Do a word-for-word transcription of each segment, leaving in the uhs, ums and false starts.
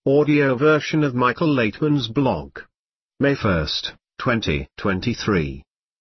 Audio version of Michael Laitman's blog. May first, twenty twenty-three.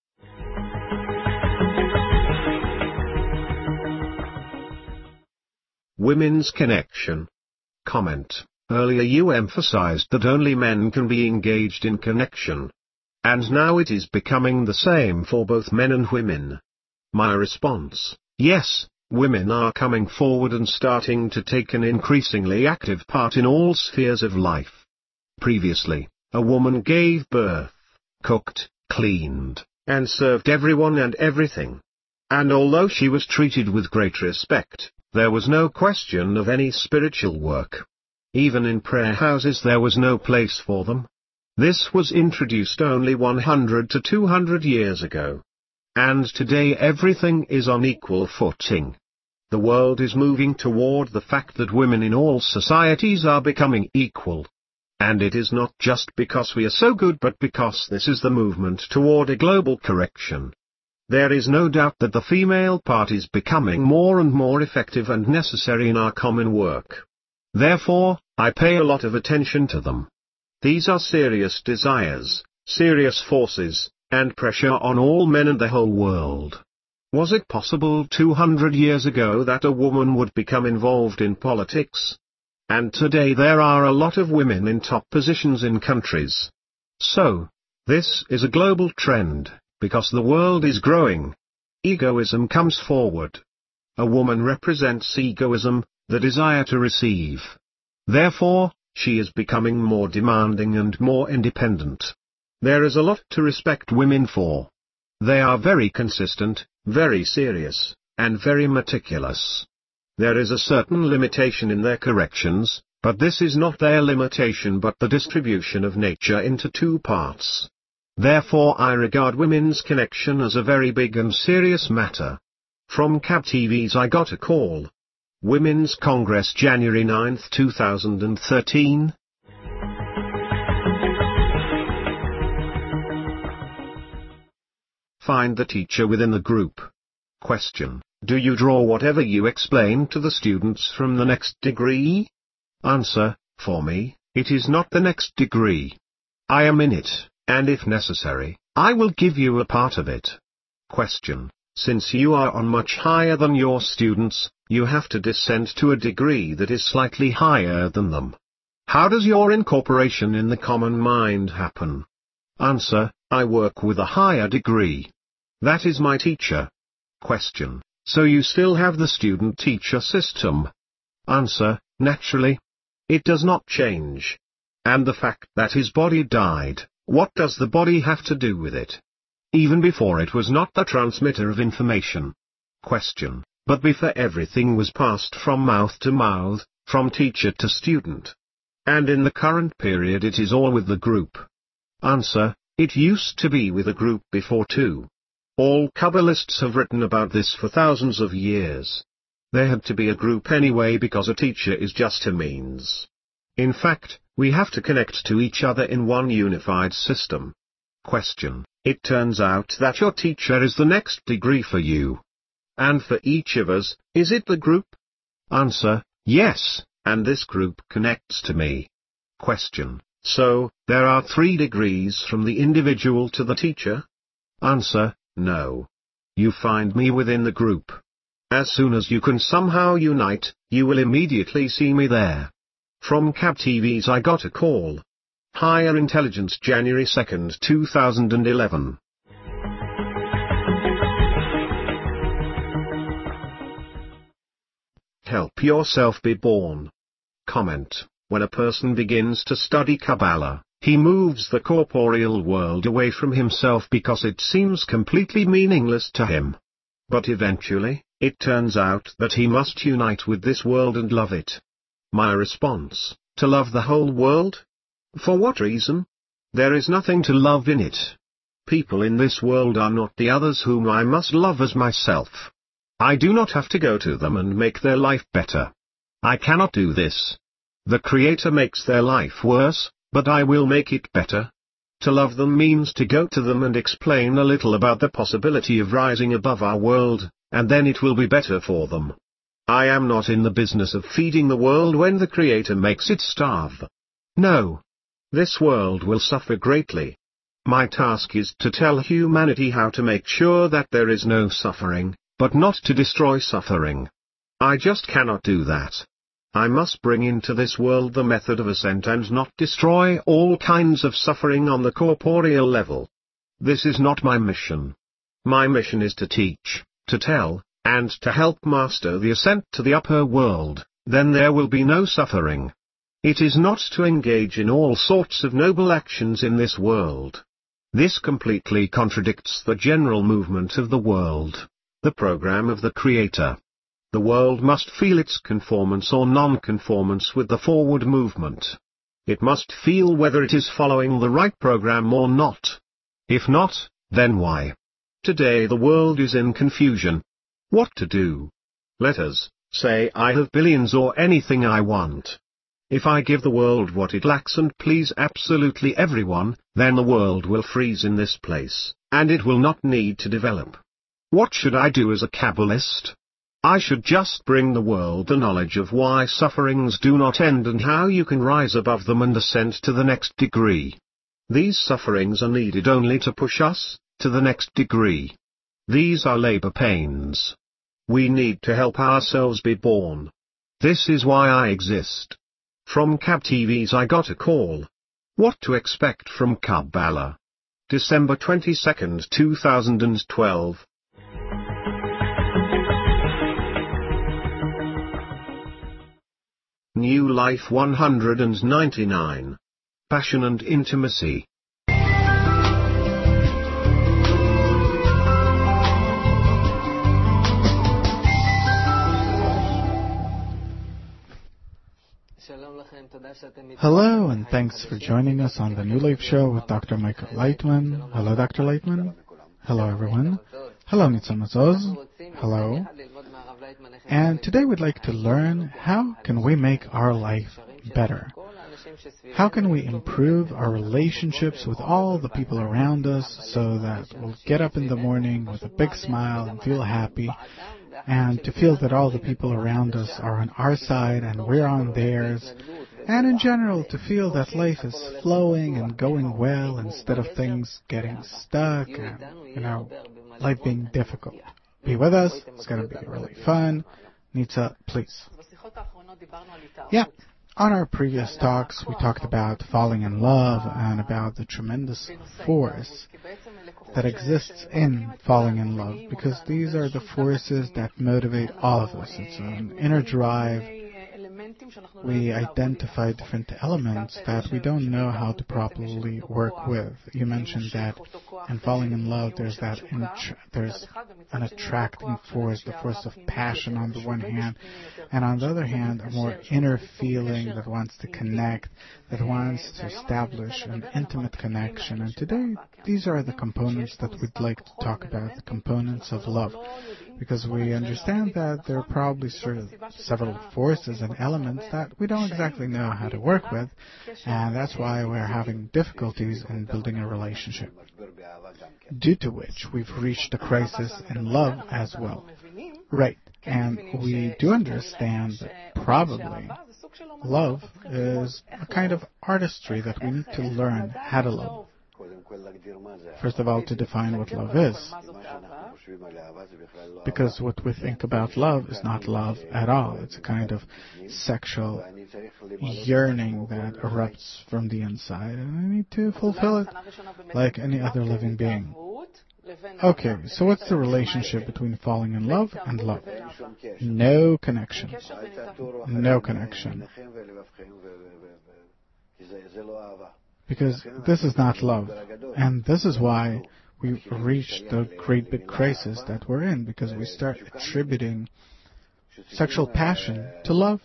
Women's Connection. Comment. Earlier you emphasized that only men can be engaged in connection. And now it is becoming the same for both men and women. My response: yes, women are coming forward and starting to take an increasingly active part in all spheres of life. Previously, a woman gave birth, cooked, cleaned, and served everyone and everything. And although she was treated with great respect, there was no question of any spiritual work. Even in prayer houses there was no place for them. This was introduced only one hundred to two hundred years ago. And today everything is on equal footing. The world is moving toward the fact that women in all societies are becoming equal. And it is not just because we are so good but because this is the movement toward a global correction. There is no doubt that the female part is becoming more and more effective and necessary in our common work. Therefore, I pay a lot of attention to them. These are serious desires, serious forces, and pressure on all men and the whole world. Was it possible two hundred years ago that a woman would become involved in politics? And today there are a lot of women in top positions in countries. So, this is a global trend, because the world is growing. Egoism comes forward. A woman represents egoism, the desire to receive. Therefore, she is becoming more demanding and more independent. There is a lot to respect women for. They are very consistent, very serious, and very meticulous. There is a certain limitation in their corrections, but this is not their limitation but the distribution of nature into two parts. Therefore I regard women's connection as a very big and serious matter. From C A B T V's I Got a Call. Women's Congress, January ninth two thousand thirteen. Find the teacher within the group. Question: do you draw whatever you explain to the students from the next degree? Answer: for me, it is not the next degree. I am in it, and if necessary, I will give you a part of it. Question: since you are on much higher than your students, you have to descend to a degree that is slightly higher than them. How does your incorporation in the common mind happen? Answer: I work with a higher degree. That is my teacher. Question: so you still have the student-teacher system? Answer: naturally. It does not change. And the fact that his body died, what does the body have to do with it? Even before it was not the transmitter of information. Question: but before everything was passed from mouth to mouth, from teacher to student. And in the current period it is all with the group. Answer: it used to be with a group before too. All Kabbalists have written about this for thousands of years. There had to be a group anyway because a teacher is just a means. In fact, we have to connect to each other in one unified system. Question: it turns out that your teacher is the next degree for you. And for each of us, is it the group? Answer: yes, and this group connects to me. Question: so, there are three degrees from the individual to the teacher? Answer: no. You find me within the group. As soon as you can somehow unite, you will immediately see me there. From C A B T V's I Got a Call. Higher Intelligence, January second two thousand eleven. Help yourself be born. Comment: when a person begins to study Kabbalah, he moves the corporeal world away from himself because it seems completely meaningless to him. But eventually, it turns out that he must unite with this world and love it. My response: to love the whole world? For what reason? There is nothing to love in it. People in this world are not the others whom I must love as myself. I do not have to go to them and make their life better. I cannot do this. The Creator makes their life worse, but I will make it better. To love them means to go to them and explain a little about the possibility of rising above our world, and then it will be better for them. I am not in the business of feeding the world when the Creator makes it starve. No. This world will suffer greatly. My task is to tell humanity how to make sure that there is no suffering, but not to destroy suffering. I just cannot do that. I must bring into this world the method of ascent and not destroy all kinds of suffering on the corporeal level. This is not my mission. My mission is to teach, to tell, and to help master the ascent to the upper world, then there will be no suffering. It is not to engage in all sorts of noble actions in this world. This completely contradicts the general movement of the world, the program of the Creator. The world must feel its conformance or non-conformance with the forward movement. It must feel whether it is following the right program or not. If not, then why? Today the world is in confusion. What to do? Let us say I have billions or anything I want. If I give the world what it lacks and please absolutely everyone, then the world will freeze in this place, and it will not need to develop. What should I do as a Kabbalist? I should just bring the world the knowledge of why sufferings do not end and how you can rise above them and ascend to the next degree. These sufferings are needed only to push us to the next degree. These are labor pains. We need to help ourselves be born. This is why I exist. From Cab T V's I got a call. What to expect from Kabbalah? December twenty-second, two thousand twelve. New Life one hundred ninety-nine. Passion and Intimacy. Hello, and thanks for joining us on the New Life Show with Doctor Michael Leitman. Hello, Doctor Leitman. Hello, everyone. Hello, Nitzan Mazoz. Hello. And today we'd like to learn how can we make our life better. How can we improve our relationships with all the people around us so that we'll get up in the morning with a big smile and feel happy, and to feel that all the people around us are on our side and we're on theirs, and in general to feel that life is flowing and going well instead of things getting stuck and, you know, life being difficult. Be with us. It's going to be really fun. Nitza, please. Yeah. On our previous talks, we talked about falling in love and about the tremendous force that exists in falling in love, because these are the forces that motivate all of us. It's an inner drive. We identify different elements that we don't know how to properly work with. You mentioned that in falling in love, there's that intra- there's an attracting force, the force of passion on the one hand, and on the other hand, a more inner feeling that wants to connect, that wants to establish an intimate connection. And today, these are the components that we'd like to talk about, the components of love, because we understand that there are probably sort of several forces and elements that we don't exactly know how to work with, and that's why we're having difficulties in building a relationship, due to which we've reached a crisis in love as well. Right, and we do understand that probably love is a kind of artistry that we need to learn how to love. First of all, to define what love is. Because what we think about love is not love at all. It's a kind of sexual yearning that erupts from the inside, and we need to fulfill it like any other living being. Okay, so what's the relationship between falling in love and love? No connection. No connection. Because this is not love. And this is why we've reached the great big crisis that we're in, because we start attributing sexual passion to love.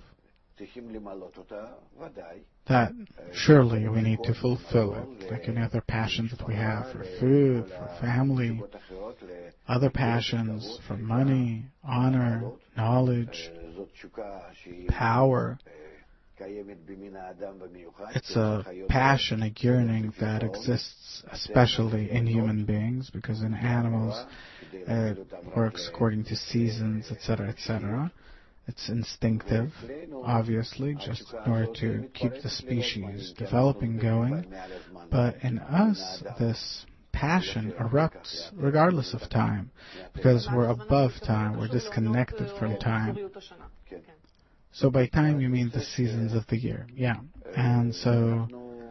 That surely we need to fulfill it, like any other passions that we have for food, for family, other passions for money, honor, knowledge, power. It's a passion, a yearning that exists especially in human beings, because in animals it works according to seasons, et cetera, et cetera. It's instinctive, obviously, just in order to keep the species developing going. But in us, this passion erupts regardless of time, because we're above time, we're disconnected from time. So by time you mean the seasons of the year, yeah. And so,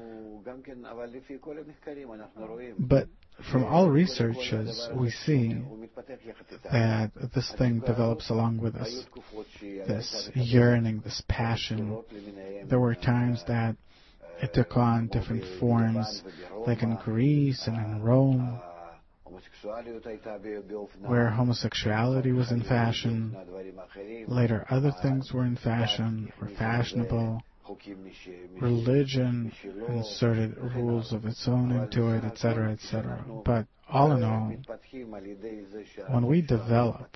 but from all researches, we see that this thing develops along with us, this yearning, this passion. There were times that it took on different forms, like in Greece and in Rome, where homosexuality was in fashion. Later, other things were in fashion, were fashionable. Religion inserted rules of its own into it, et cetera, et cetera. But all in all, when we develop,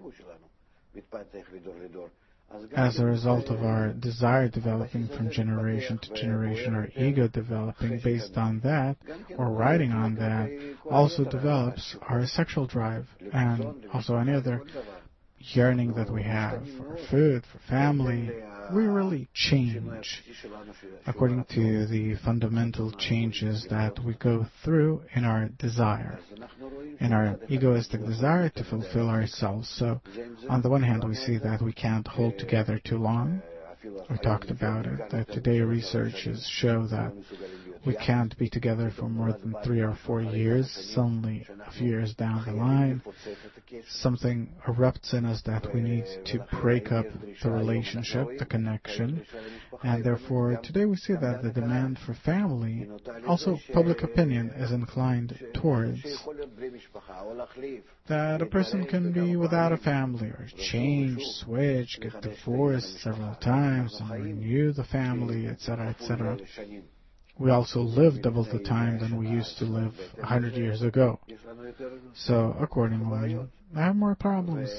as a result of our desire developing from generation to generation, our ego developing based on that, or riding on that, also develops our sexual drive, and also any other yearning that we have for food, for family. We really change according to the fundamental changes that we go through in our desire, in our egoistic desire to fulfill ourselves. So, on the one hand, we see that we can't hold together too long. We talked about it, that today researchers show that we can't be together for more than three or four years. Suddenly, a few years down the line, something erupts in us that we need to break up the relationship, the connection, and therefore today we see that the demand for family, also public opinion, is inclined towards that a person can be without a family, or change, switch, get divorced several times, and renew the family, et cetera, et cetera. We also live double the time than we used to live a hundred years ago. So, accordingly, I have more problems.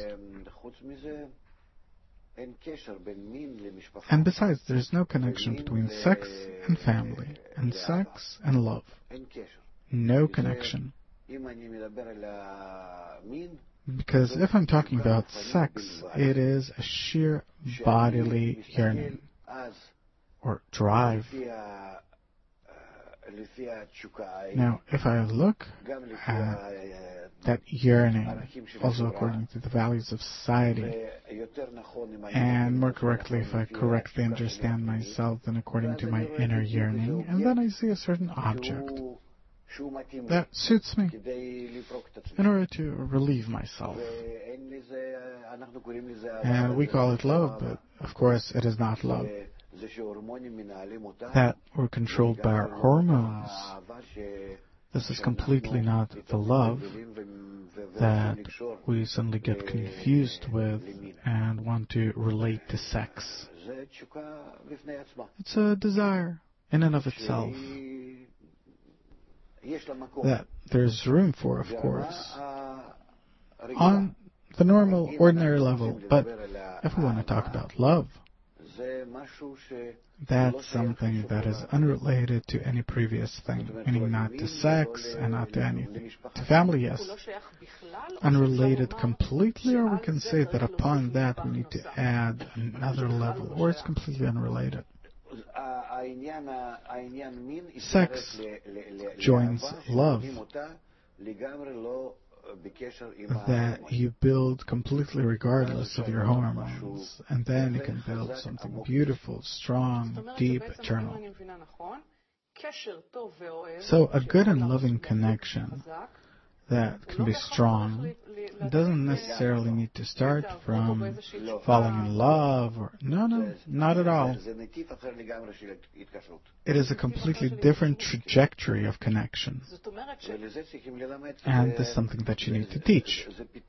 And besides, there's no connection between sex and family, and sex and love. No connection. Because if I'm talking about sex, it is a sheer bodily yearning, or drive. Now, if I look at that yearning, also according to the values of society, and more correctly, if I correctly understand myself, then according to my inner yearning, and then I see a certain object that suits me in order to relieve myself. And we call it love, but of course it is not love. That we're controlled by our hormones. This is completely not the love that we suddenly get confused with and want to relate to sex. It's a desire in and of itself that there's room for, of course, on the normal, ordinary level. But if we want to talk about love, that's something that is unrelated to any previous thing, meaning not to sex and not to anything. To family, yes. Unrelated completely, or we can say that upon that we need to add another level, or it's completely unrelated. Sex joins love, that you build completely regardless of your hormones, and then you can build something beautiful, strong, deep, eternal. So a good and loving connection that can be strong doesn't necessarily need to start from falling in love, or no, no, not at all. It is a completely different trajectory of connection, and this is something that you need to teach,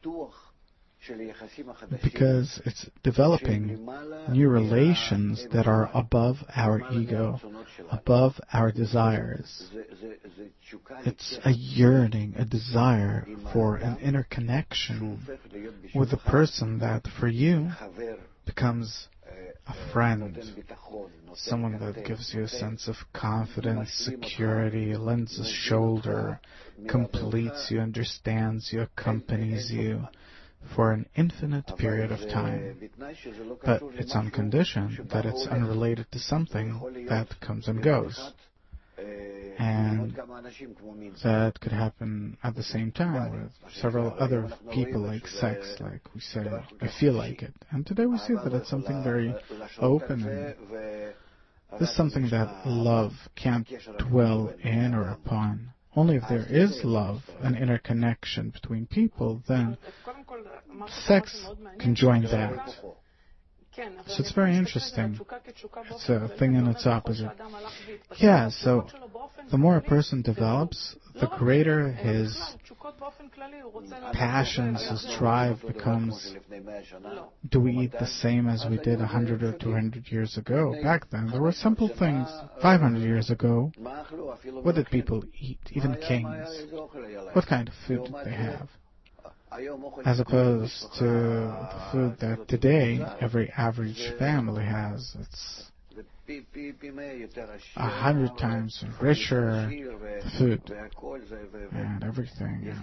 because it's developing new relations that are above our ego, above our desires. It's a yearning, a desire for an inner connection with a person that for you becomes a friend, someone that gives you a sense of confidence, security, lends a shoulder, completes you, understands you, accompanies you, for an infinite period of time. But it's on condition that it's unrelated to something that comes and goes. And that could happen at the same time with several other people, like sex, like we say, I feel like it. And today we see that it's something very open, and this is something that love can't dwell in or upon. Only if there is love, an interconnection between people, then sex can join that. So it's very interesting. It's a thing in its opposite. Yeah, so the more a person develops, the greater his passions, his drive becomes. Do we eat the same as we did one hundred or two hundred years ago? Back then, there were simple things. five hundred years ago, what did people eat? Even kings. What kind of food did they have? As opposed to the food that today every average family has. It's a hundred times richer food and everything.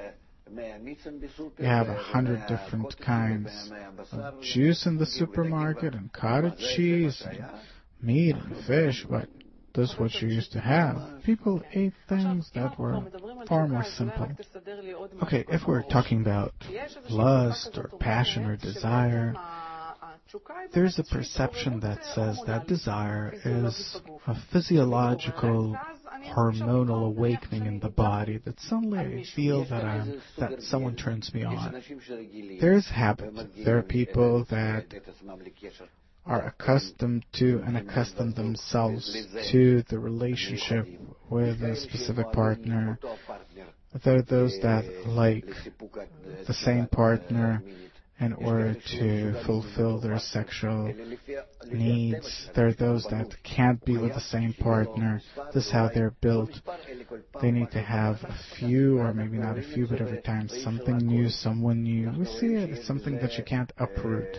You have a hundred different kinds of juice in the supermarket and cottage cheese and meat and fish, but this is what you used to have. People ate things that were far more simple. Okay, if we're talking about lust or passion or desire, there's a perception that says that desire is a physiological, hormonal awakening in the body, that suddenly I feel that I'm, that someone turns me on. There's habit. There are people that are accustomed to and accustom themselves to the relationship with a specific partner. There are those that like the same partner in order to fulfill their sexual needs. There are those that can't be with the same partner. This is how they're built. They need to have a few, or maybe not a few, but every time something new, someone new. We see it. It's something that you can't uproot.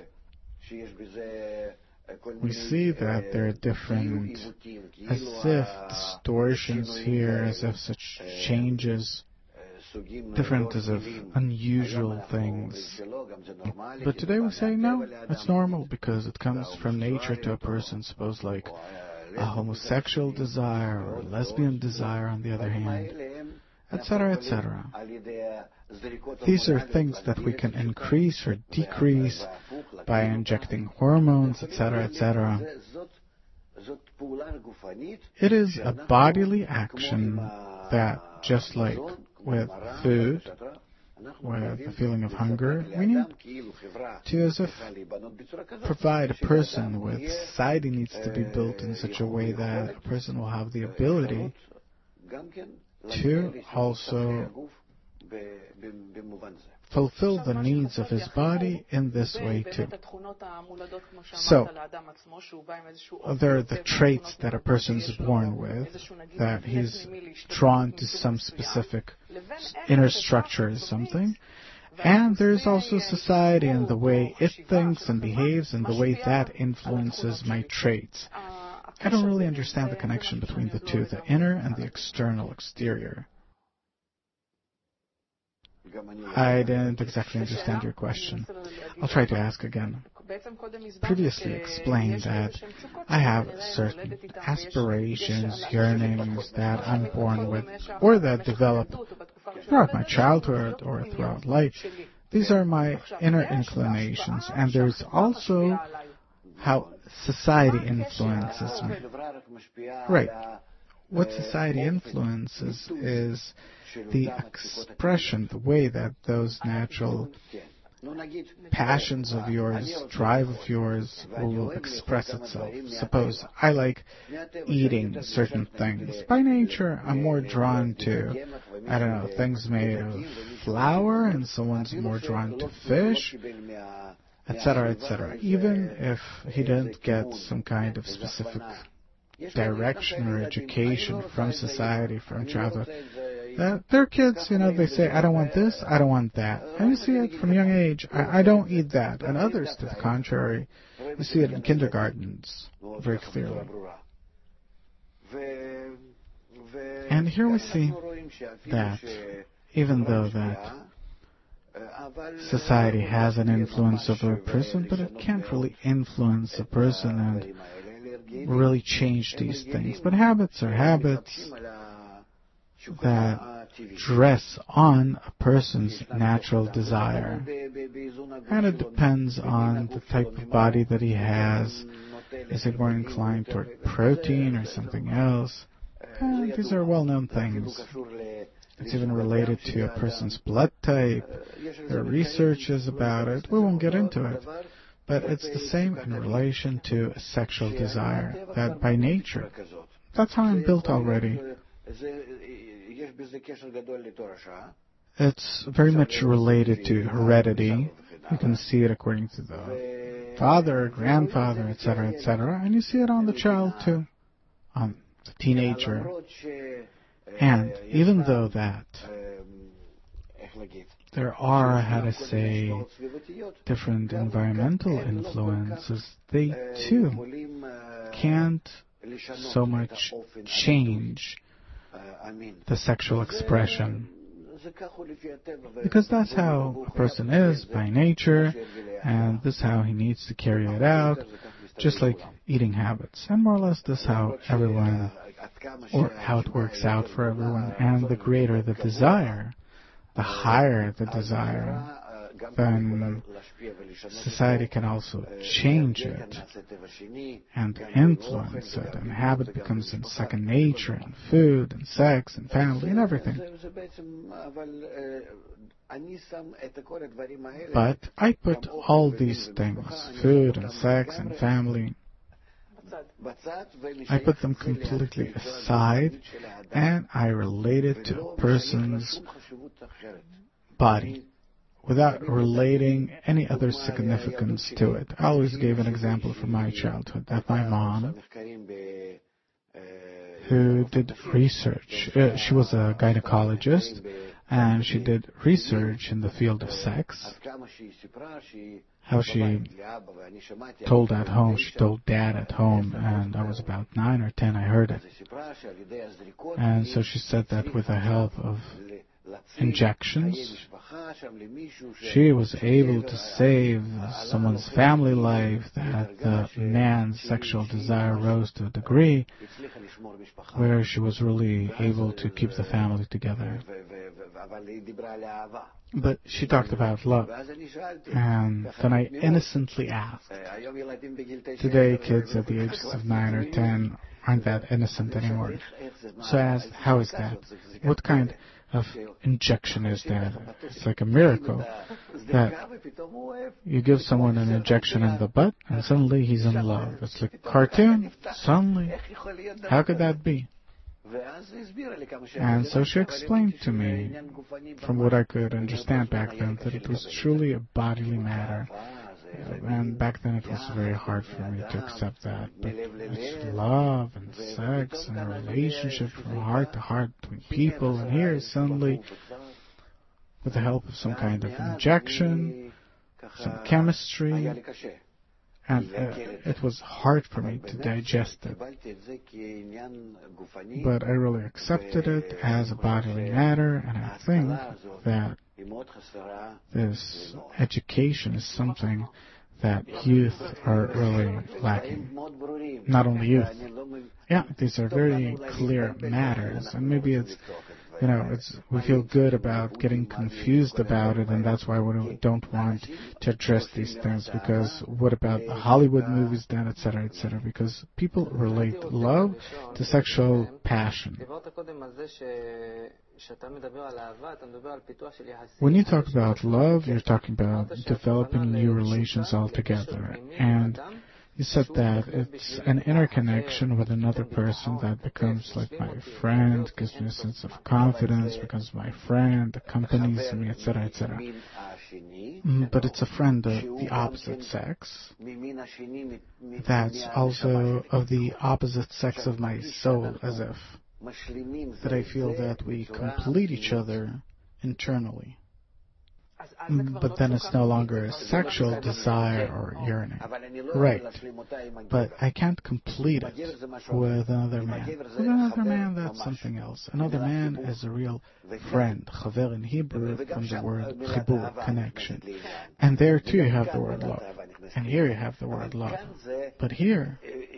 We see that there are different, as if distortions here, as if such changes, different as if unusual things. But today we say, no, it's normal because it comes from nature to a person. Suppose like a homosexual desire or a lesbian desire on the other hand, et cetera, et cetera. These are things that we can increase or decrease by injecting hormones, et cetera, et cetera. It is a bodily action that, just like with food, with the feeling of hunger, we need to, as if, provide a person with society needs to be built in such a way that a person will have the ability to also fulfill the needs of his body in this way too. So, there are the traits that a person is born with, that he's drawn to some specific inner structure or something, and there's also society and the way it thinks and behaves and the way that influences my traits. I don't really understand the connection between the two, the inner and the external, exterior. I didn't exactly understand your question. I'll try to ask again. Previously explained that I have certain aspirations, yearnings that I'm born with, or that develop throughout my childhood or throughout life. These are my inner inclinations, and there's also how society influences me. Right. What society influences is the expression, the way that those natural passions of yours, drive of yours, will express itself. Suppose I like eating certain things. By nature, I'm more drawn to, I don't know, things made of flour, and someone's more drawn to fish, et cetera, et cetera. Even if he didn't get some kind of specific direction or education from society, from childhood. Uh, their kids, you know, they say, I don't want this, I don't want that. And you see it from a young age, I, I don't eat that. And others, to the contrary, you see it in kindergartens very clearly. And here we see that even though that society has an influence over a person, but it can't really influence a person and really change these things. But habits are habits that dress on a person's natural desire. And it depends on the type of body that he has. Is he more inclined toward protein or something else? And these are well-known things. It's even related to a person's blood type. There are researches about it. We won't get into it. But it's the same in relation to a sexual desire, that by nature, that's how I'm built already. It's very much related to heredity. You can see it according to the father, grandfather, et cetera, et cetera. And you see it on the child too, on the teenager. And even though that there are, how to say, different environmental influences, they too can't so much change the sexual expression. Because that's how a person is by nature, and this is how he needs to carry it out, just like eating habits. And more or less this is how everyone, or how it works out for everyone. And the greater the desire, the higher the desire, then society can also change it and influence it, and habit becomes in second nature in food and sex and family and everything. But I put all these things, food and sex and family, I put them completely aside, and I relate it to a person's body, without relating any other significance to it. I always gave an example from my childhood, that my mom, who did research, uh, she was a gynecologist, and she did research in the field of sex. How she told at home, she told Dad at home, and I was about nine or ten, I heard it. And so she said that with the help of injections, she was able to save someone's family life, that the man's sexual desire rose to a degree where she was really able to keep the family together. But she talked about love, and then I innocently asked. Today, kids at the ages of nine or ten aren't that innocent anymore. So I asked, how is that? What kind of injection is that? It's like a miracle that you give someone an injection in the butt and suddenly he's in love. It's like a cartoon. Suddenly. How could that be? And so she explained to me, from what I could understand back then, that it was truly a bodily matter. And back then it was very hard for me to accept that. But it's love and sex and a relationship from heart to heart between people. And here suddenly, with the help of some kind of injection, some chemistry, and uh, it was hard for me to digest it. But I really accepted it as a bodily matter, and I think that this education is something that youth are really lacking. Not only youth. Yeah, these are very clear matters, and maybe it's, you know, it's we feel good about getting confused about it, and that's why we don't want to address these things, because what about the Hollywood movies then, et cetera, et cetera, because people relate love to sexual passion. When you talk about love, you're talking about developing new relations altogether, and you said that it's an interconnection with another person that becomes like my friend, gives me a sense of confidence, becomes my friend, accompanies me, et cetera, et cetera. Mm, but it's a friend of the opposite sex. That's also of the opposite sex of my soul, as if that I feel that we complete each other internally. but then it's no longer a sexual desire or yearning. Right. But I can't complete it with another man. With another man, that's something else. Another man is a real friend. Chaver in Hebrew from the word chibur, connection. And there too you have the word love. And here you have the word love. But here,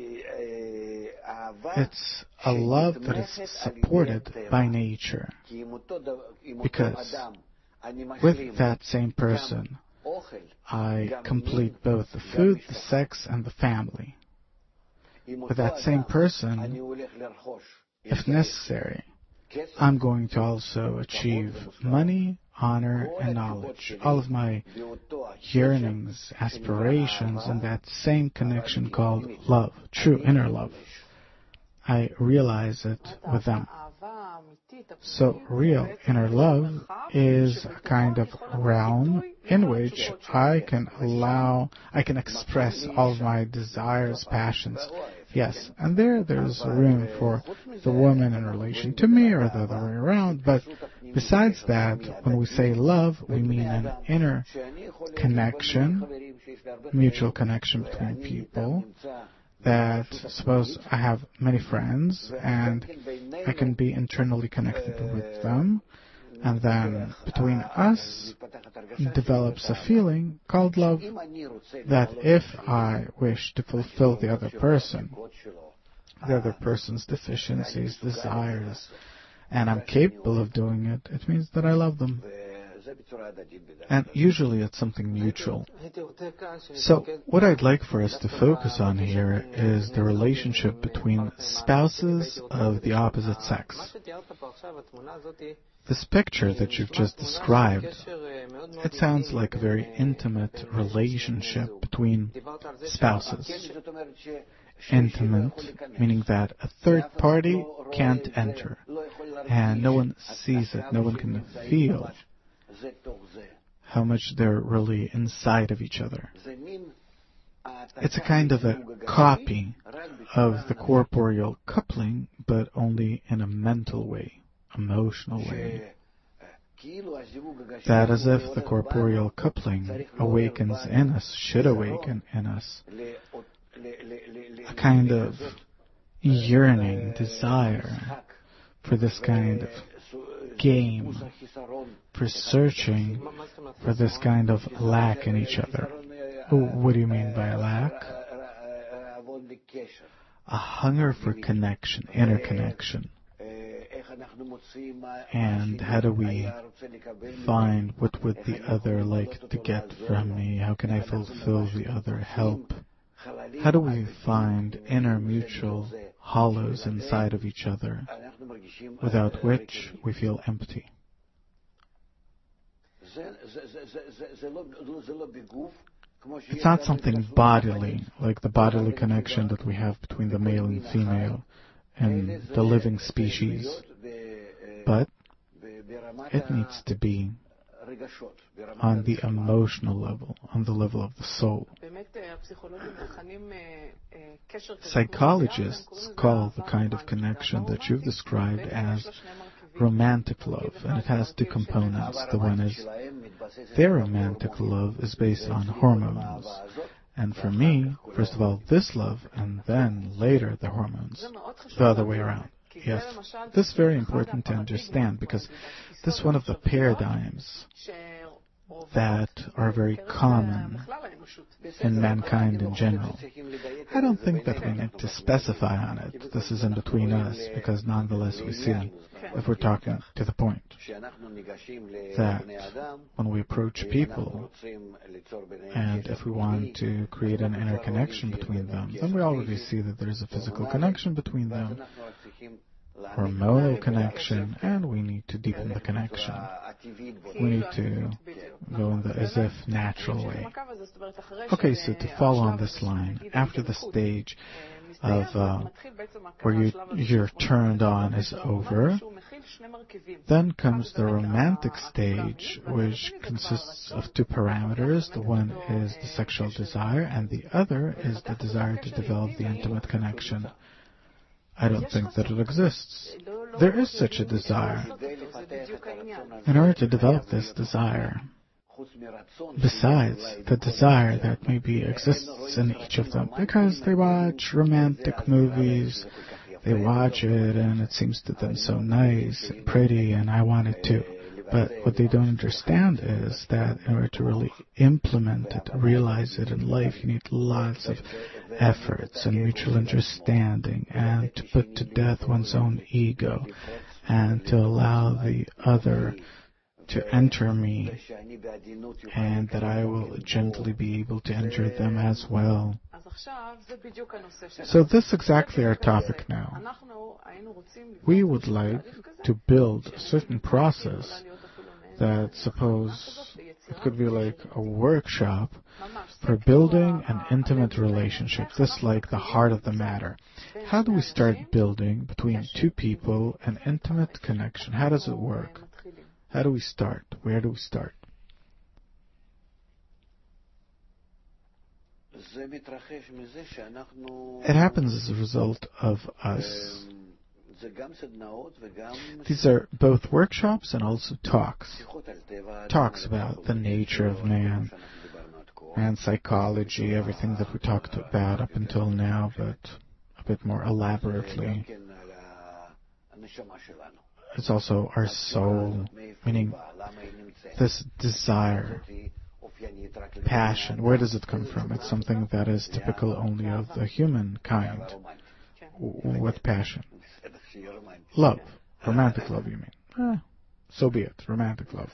it's a love that is supported by nature. Because with that same person, I complete both the food, the sex, and the family. With that same person, if necessary, I'm going to also achieve money, honor, and knowledge. All of my yearnings, aspirations, and that same connection called love, true inner love. I realize it with them. So real inner love is a kind of realm in which I can allow, I can express all of my desires, passions. Yes, and there there's room for the woman in relation to me or the other way around. But besides that, when we say love, we mean an inner connection, mutual connection between people. That suppose I have many friends and I can be internally connected with them, and then between us develops a feeling called love, that if I wish to fulfill the other person, the other person's deficiencies, desires, and I'm capable of doing it, it means that I love them. And usually it's something mutual. So what I'd like for us to focus on here is the relationship between spouses of the opposite sex. This picture that you've just described, it sounds like a very intimate relationship between spouses. Intimate, meaning that a third party can't enter, and no one sees it, no one can feel how much they're really inside of each other. It's a kind of a copy of the corporeal coupling, but only in a mental way, emotional way. That as if the corporeal coupling awakens in us, should awaken in us, a kind of yearning, desire for this kind of game, for searching for this kind of lack in each other. What do you mean by a lack? A hunger for connection, inner connection. And how do we find what would the other like to get from me? How can I fulfill the other? Help. How do we find inner mutual hollows inside of each other, without which we feel empty? It's not something bodily, like the bodily connection that we have between the male and female and the living species, but it needs to be on the emotional level, on the level of the soul. Psychologists call the kind of connection that you've described as romantic love, and it has two components. The one is their romantic love is based on hormones. And for me, first of all, this love, and then later the hormones. The other way around. Yes, this is very important to understand, because this is one of the paradigms that are very common in mankind in general. I don't think that we need to specify on it. This is in between us, because nonetheless we see, if we're talking to the point, that when we approach people, and if we want to create an inner connection between them, then we already see that there's a physical connection between them, hormonal connection, and we need to deepen the connection. We need to go in the as if natural way. Okay, so to follow on this line, after the stage of uh, where you, you're turned on is over, then comes the romantic stage, which consists of two parameters. The one is the sexual desire, and the other is the desire to develop the intimate connection. I don't think that it exists. There is such a desire. In order to develop this desire, besides the desire that maybe exists in each of them, because they watch romantic movies, they watch it and it seems to them so nice and pretty, and I want it too. But what they don't understand is that in order to really implement it, realize it in life, you need lots of efforts and mutual understanding, and to put to death one's own ego, and to allow the other to enter me, and that I will gently be able to enter them as well. So this is exactly our topic now. We would like to build a certain process that, suppose, it could be like a workshop for building an intimate relationship. This is like the heart of the matter. How do we start building between two people an intimate connection? How does it work? How do we start? Where do we start? It happens as a result of us. These are both workshops and also talks. Talks about the nature of man and psychology, everything that we talked about up until now, but a bit more elaborately. It's also our soul, meaning this desire, passion. Where does it come from? It's something that is typical only of the human kind. What passion? Love. Romantic love, you mean? Eh, so be it. Romantic love.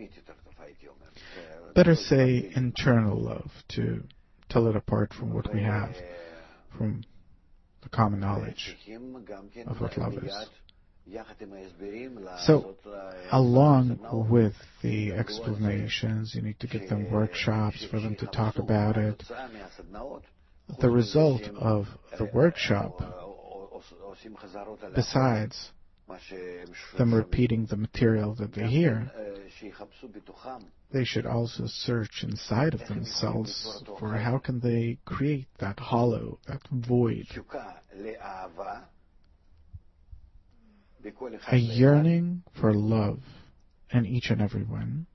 Better say internal love, to tell it apart from what we have, from the common knowledge of what love is. So, along with the explanations, you need to give them workshops for them to talk about it. The result of the workshop, besides them repeating the material that they hear, they should also search inside of themselves for how can they create that hollow, that void, a yearning for love in each and every one.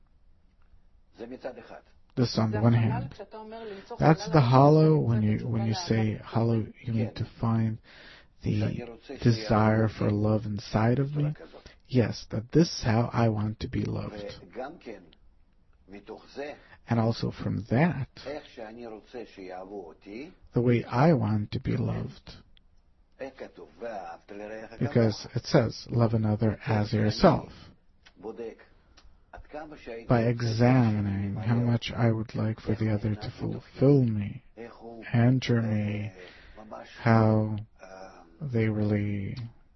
This on the one hand. That's the hollow. When you when you say hollow, you need to find the desire for love inside of me. Yes, that this is how I want to be loved. And also from that, the way I want to be loved. Because it says, love another as yourself. By examining how much I would like for the other to fulfill me, enter me, how they really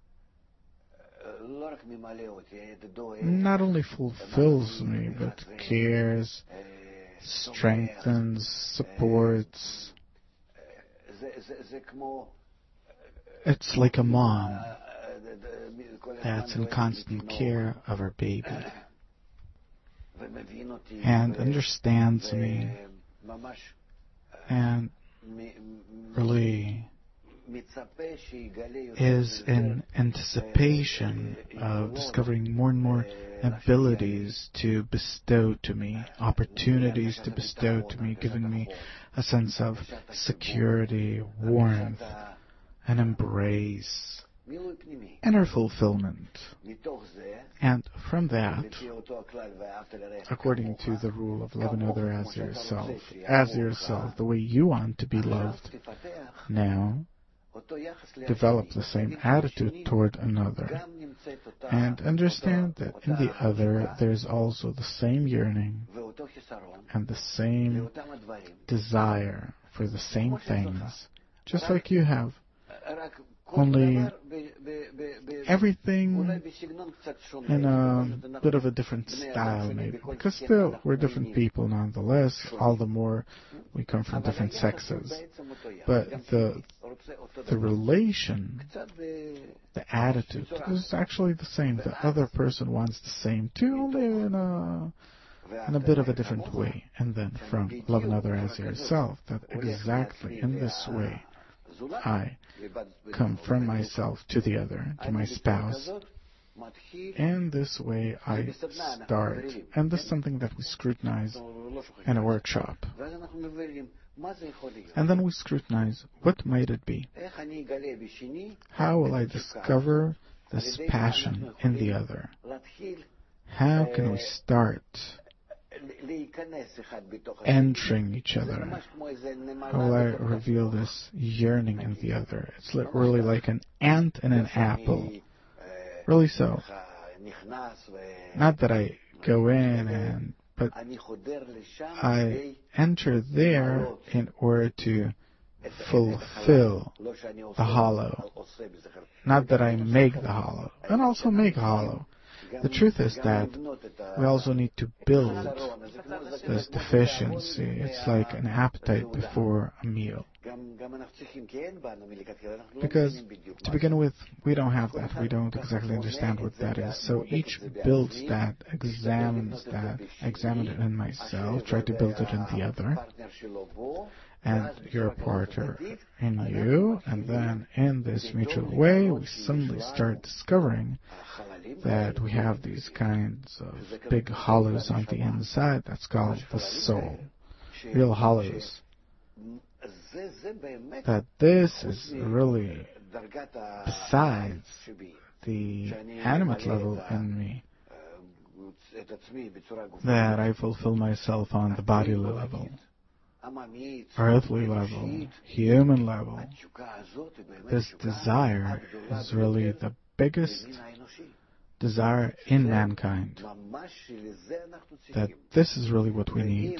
not only fulfills me, but cares, strengthens, supports. It's like a mom that's in constant care of her baby and understands me and really is in anticipation of discovering more and more abilities to bestow to me, opportunities to bestow to me, giving me a sense of security, warmth, an embrace, inner fulfillment. And from that, according to the rule of love another as yourself, as yourself, the way you want to be loved, now develop the same attitude toward another, and understand that in the other there's also the same yearning and the same desire for the same things, just like you have. Only everything in a bit of a different style, maybe. Because still, we're different people nonetheless. All the more we come from different sexes. But the the relation, the attitude is actually the same. The other person wants the same too, only in a in a bit of a different way. And then from love another as yourself, that exactly in this way I come from myself to the other, to my spouse, In this way I start, and this is something that we scrutinize in a workshop. And then we scrutinize, what might it be? How will I discover this passion in the other? How can we start entering each other? How will I reveal this yearning in the other? It's really like an ant in an apple. Really so. Not that I go in and, but I enter there in order to fulfill the hollow. Not that I make the hollow, and also make a hollow. The truth is that we also need to build this deficiency. It's like an appetite before a meal. Because, to begin with, we don't have that. We don't exactly understand what that is. So each builds that, examines that, examine it in myself, try to build it in the other, and your partner in you, and then in this mutual way, we suddenly start discovering that we have these kinds of big hollows on the inside. That's called the soul. Real hollows. That this is really, besides the animate level in me, that I fulfill myself on the bodily level, earthly level, human level. This desire is really the biggest desire in mankind. That this is really what we need.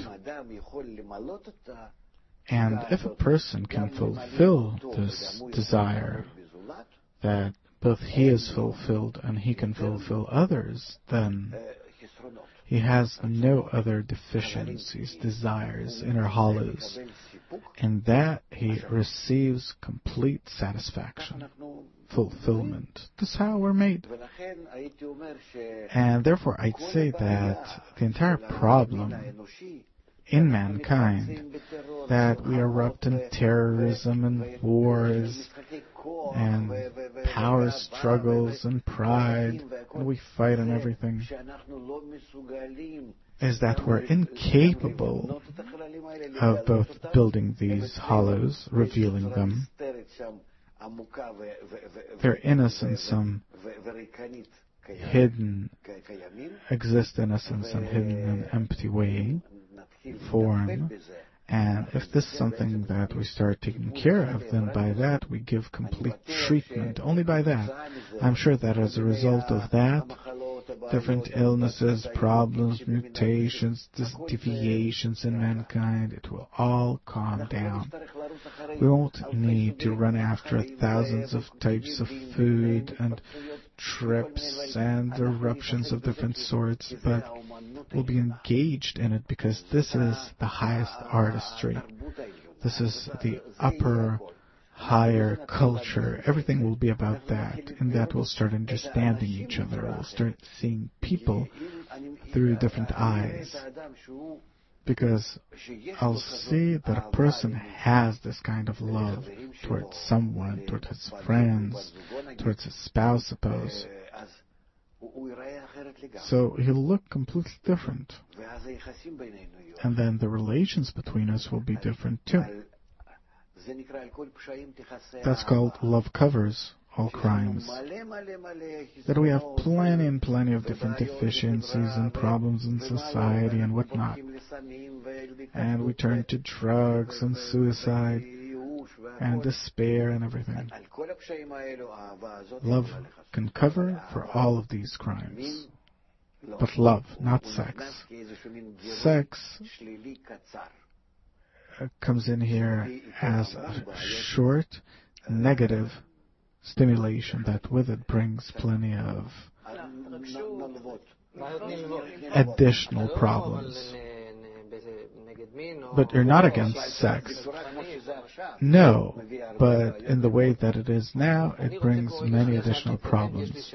And if a person can fulfill this desire, that both he is fulfilled and he can fulfill others, then he has no other deficiencies, desires, inner hollows. In that he receives complete satisfaction, fulfillment. This is how we're made. And therefore I'd say that the entire problem in mankind, that we erupt in terrorism and wars and power struggles and pride, and we fight and everything, is that we're incapable of both building these hollows, revealing them. They're in us in some hidden, exist in us in some hidden and empty way, form. And if this is something that we start taking care of, then by that we give complete treatment. Only by that. I'm sure that as a result of that, different illnesses, problems, mutations, deviations in mankind, it will all calm down. We won't need to run after thousands of types of food and trips and eruptions of different sorts, but we'll be engaged in it because this is the highest artistry. This is the upper, higher culture. Everything will be about that. In that we'll start understanding each other. We'll start seeing people through different eyes. Because I'll see that a person has this kind of love towards someone, towards his friends, towards his spouse, suppose. So he'll look completely different. And then the relations between us will be different too. That's called love covers all crimes. That we have plenty and plenty of different deficiencies and problems in society and whatnot. And we turn to drugs and suicide and despair and everything. Love can cover for all of these crimes. But love, not sex. Sex comes in here as a short, negative stimulation that with it brings plenty of additional problems. But you're not against sex. No, but in the way that it is now, it brings many additional problems.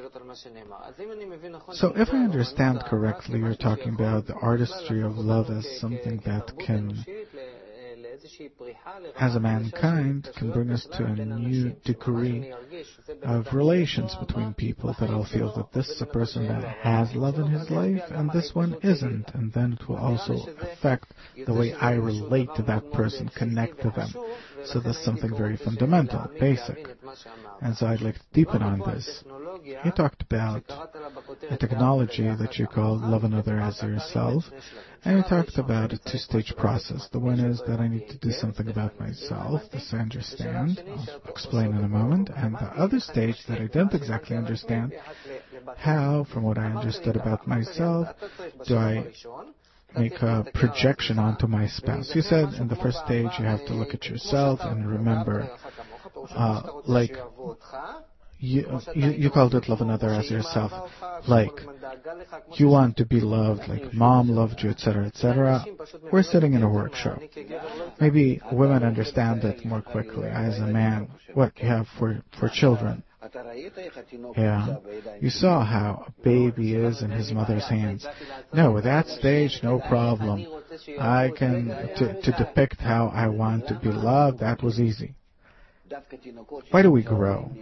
So if I understand correctly, you're talking about the artistry of love as something that can as a mankind, can bring us to a new degree of relations between people, that I'll feel that this is a person that has love in his life and this one isn't, and then it will also affect the way I relate to that person, connect to them. So that's something very fundamental, basic. And so I'd like to deepen on this. You talked about a technology that you call Love Another as Yourself, and you talked about a two-stage process. The one is that I need to do something about myself, this I understand, I'll explain in a moment, and the other stage that I don't exactly understand, how, from what I understood about myself, do I make a projection onto my spouse. You said in the first stage you have to look at yourself and remember, uh, like, you, you, you called it love another as yourself, like, you want to be loved, like mom loved you, et cetera, et cetera. We're sitting in a workshop. Maybe women understand it more quickly. As a man, what you have for, for children. Yeah. You saw how a baby is in his mother's hands. No, at that stage, no problem. I can, to, to depict how I want to be loved, that was easy. Why do we grow?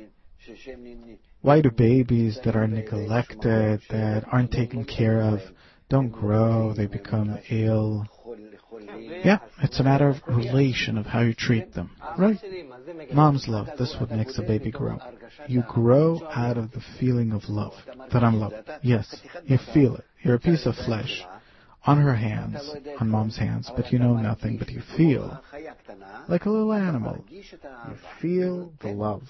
Why do babies that are neglected, that aren't taken care of, don't grow, they become ill? Yeah, it's a matter of relation, of how you treat them, right? Mom's love, this is what makes a baby grow. You grow out of the feeling of love, that I'm loved. Yes, you feel it. You're a piece of flesh on her hands, on mom's hands, but you know nothing, but you feel like a little animal. You feel the love.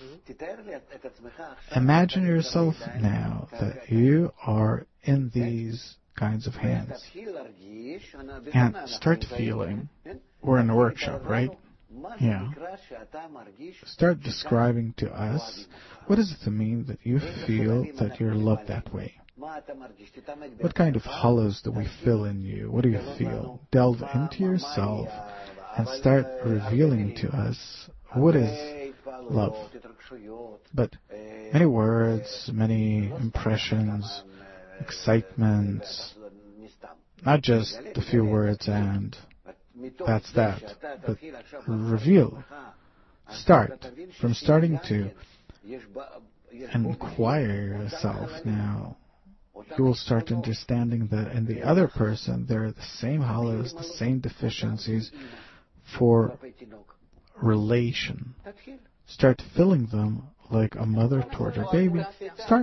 Imagine yourself now that you are in these kinds of hands. And start feeling. We're in a workshop, right? Yeah. Start describing to us, what does it mean that you feel that you're loved that way? What kind of hollows do we fill in you? What do you feel? Delve into yourself and start revealing to us what is love. But many words, many impressions, excitements, not just the few words and that's that, but reveal. Start. From starting to inquire yourself now, you will start understanding that in the other person there are the same hollows, the same deficiencies for relation. Start filling them like a mother toward her baby. Start.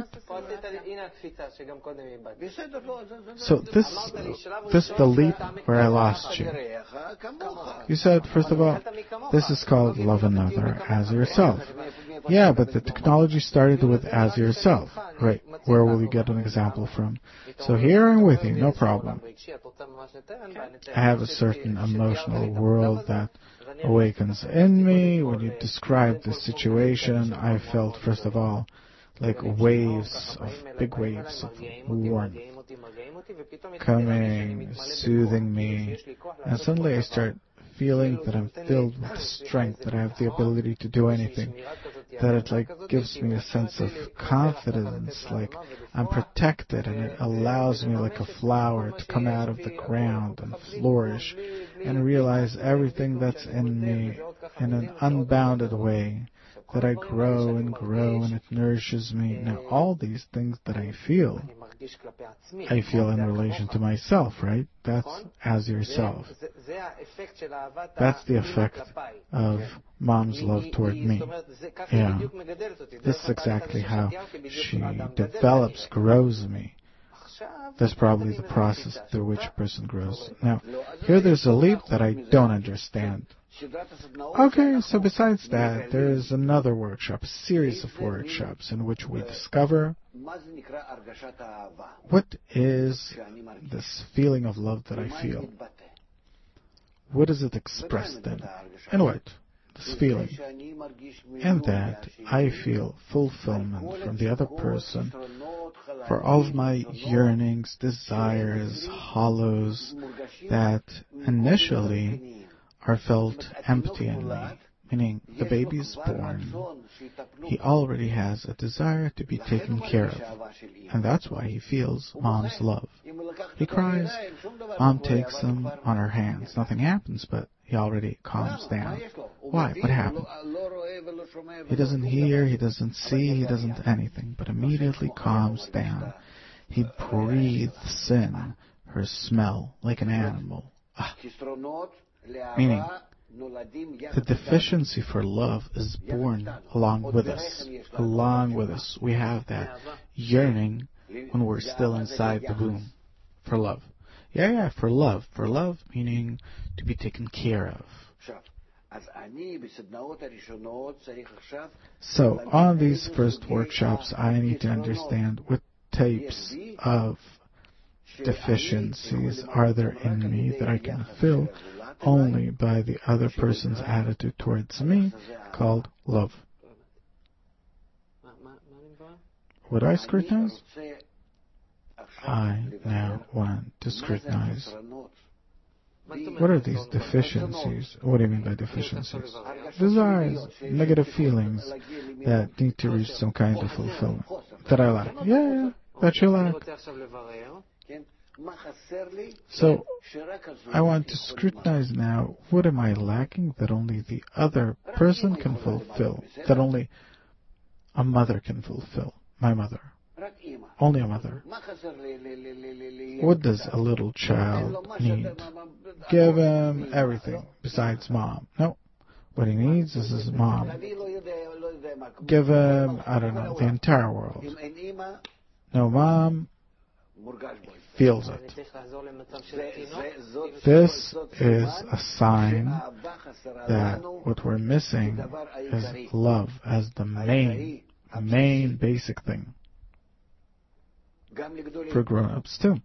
So this, this the leap where I lost you. You said, first of all, this is called love another as yourself. Yeah, but the technology started with as yourself. Right. Where will you get an example from? So here I'm with you, no problem. I have a certain emotional world that awakens in me. When you describe the situation, I felt, first of all, like waves of, big waves of warmth coming, soothing me, and suddenly I start feeling that I'm filled with strength, that I have the ability to do anything, that it like gives me a sense of confidence, like I'm protected, and it allows me like a flower to come out of the ground and flourish and realize everything that's in me in an unbounded way, that I grow and grow and it nourishes me. Now all these things that I feel, I feel in relation to myself, right? That's as yourself. That's the effect of mom's love toward me. Yeah. This is exactly how she develops, grows me. That's probably the process through which a person grows. Now, here there's a leap that I don't understand. Okay, so besides that, there is another workshop, a series of workshops in which we discover what is this feeling of love that I feel. What is it expressed in? And what? This feeling. And that I feel fulfillment from the other person for all of my yearnings, desires, hollows that initially are felt empty in me, meaning the baby is born, he already has a desire to be taken care of, and that's why he feels mom's love. He cries, mom takes him on her hands, nothing happens, but he already calms down. Why? What happened? He doesn't hear, he doesn't see, he doesn't anything, but immediately calms down. He breathes in her smell like an animal. Ah. Meaning, the deficiency for love is born along with us. Along with us. We have that yearning when we're still inside the womb for love. Yeah, yeah, for love. For love, meaning to be taken care of. So, on these first workshops, I need to understand what types of deficiencies are there in me that I can fill only by the other person's attitude towards me, called love. Would I scrutinize? I now want to scrutinize. What are these deficiencies? What do you mean by deficiencies? Desires, negative feelings that need to reach some kind of fulfillment. That I lack. Yeah, yeah, that you lack. So, I want to scrutinize now, what am I lacking that only the other person can fulfill? That only a mother can fulfill. My mother. Only a mother. What does a little child need? Give him everything besides mom. No. What he needs is his mom. Give him, I don't know, the entire world. No mom, feels it. This is a sign that what we're missing is love as the main, main basic thing. For grown-ups too.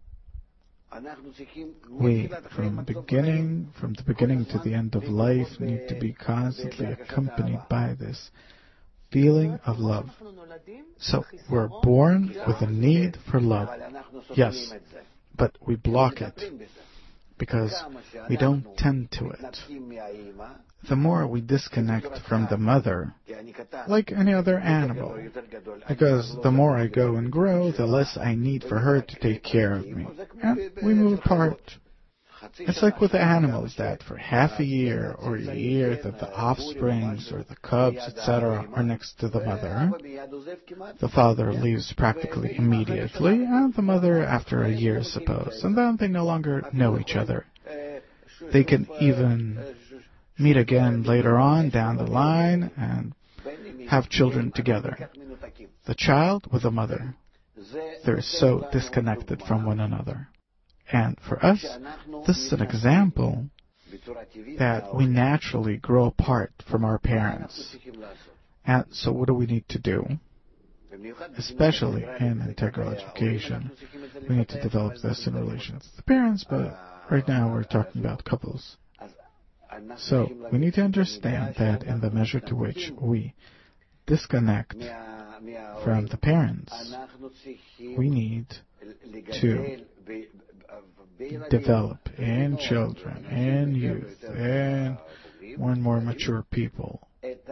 We, from the beginning, from the beginning to the end of life, need to be constantly accompanied by this feeling of love. So, we're born with a need for love. Yes, but we block it because we don't tend to it. The more we disconnect from the mother, like any other animal, because the more I go and grow, the less I need for her to take care of me. And we move apart. It's like with animals that for half a year or a year that the offsprings or the cubs, et cetera, are next to the mother. The father leaves practically immediately, and the mother after a year, suppose. And then they no longer know each other. They can even meet again later on down the line and have children together. The child with the mother. They're so disconnected from one another. And for us, this is an example that we naturally grow apart from our parents. And so what do we need to do? Especially in integral education, we need to develop this in relation to the parents, but right now we're talking about couples. So we need to understand that in the measure to which we disconnect from the parents, we need to develop in children, in youth, and more and more mature people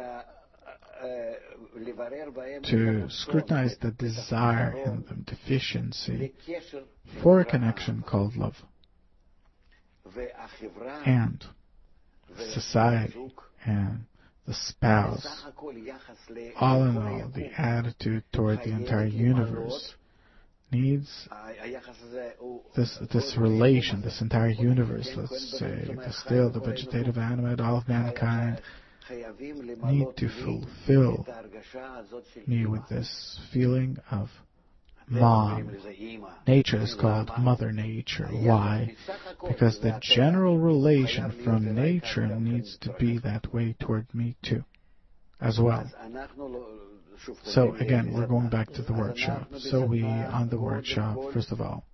to scrutinize the desire in them, deficiency, for a connection called love. And society and the spouse, all in all, the attitude toward the entire universe needs this this relation, this entire universe, let's say, the still, the vegetative, animate, all of mankind, need to fulfill me with this feeling of mom. Nature is called Mother Nature. Why? Because the general relation from nature needs to be that way toward me too, as well. So again, we're going back to the workshop. So we, on the workshop, first of all,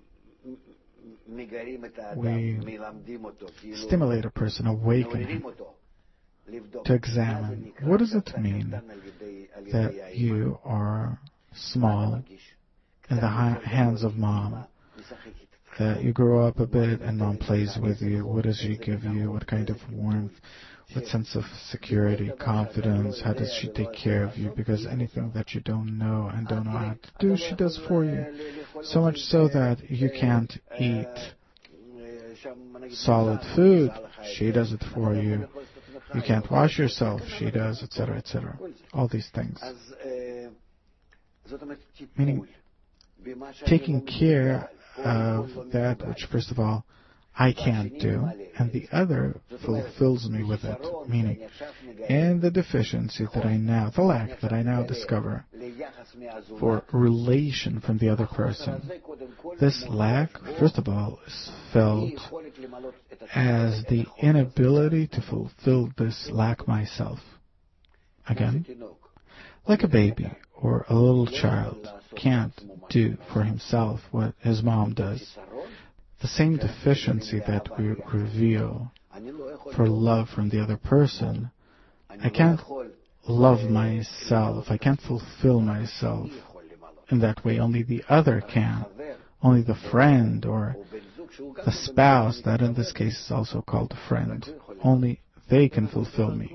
we stimulate a person, awaken him to examine what does it mean that you are small in the hands of mom, that you grow up a bit and mom plays with you. What does she give you? What kind of warmth? What sense of security, confidence? How does she take care of you? Because anything that you don't know and don't know how to do, she does for you. So much so that you can't eat solid food, she does it for you. You can't wash yourself, she does, et cetera, et cetera. All these things. Meaning, taking care of that which, first of all, I can't do, and the other fulfills me with it. Meaning, in the deficiency that I now, the lack that I now discover for relation from the other person, this lack, first of all, is felt as the inability to fulfill this lack myself. Again, like a baby or a little child can't do for himself what his mom does. The same deficiency that we reveal for love from the other person, I can't love myself, I can't fulfill myself in that way. Only the other can. Only the friend or the spouse, that in this case is also called a friend, only they can fulfill me.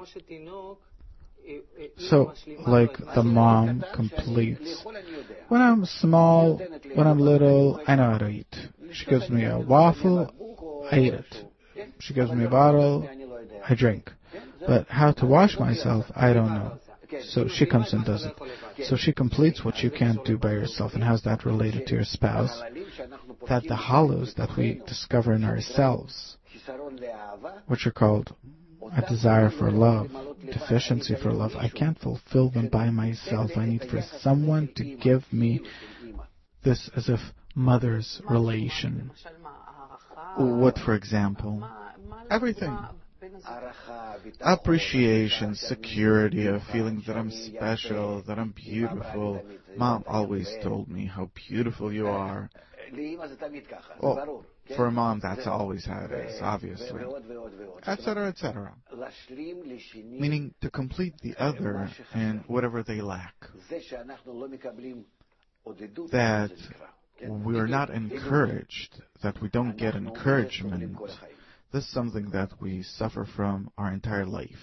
So, like the mom completes. When I'm small, when I'm little, I know how to eat. She gives me a waffle, I eat it. She gives me a bottle, I drink. But how to wash myself, I don't know. So she comes and does it. So she completes what you can't do by yourself. And how's that related to your spouse? That the hollows that we discover in ourselves, which are called a desire for love, deficiency for love, I can't fulfill them by myself. I need for someone to give me this as if mother's relation. What, for example? Everything. Appreciation, security, a feeling that I'm special, that I'm beautiful. Mom always told me how beautiful you are. Well, for a mom, that's always how it is, obviously. Etc., et cetera. Meaning to complete the other in whatever they lack. That we are not encouraged, that we don't get encouragement. This is something that we suffer from our entire life.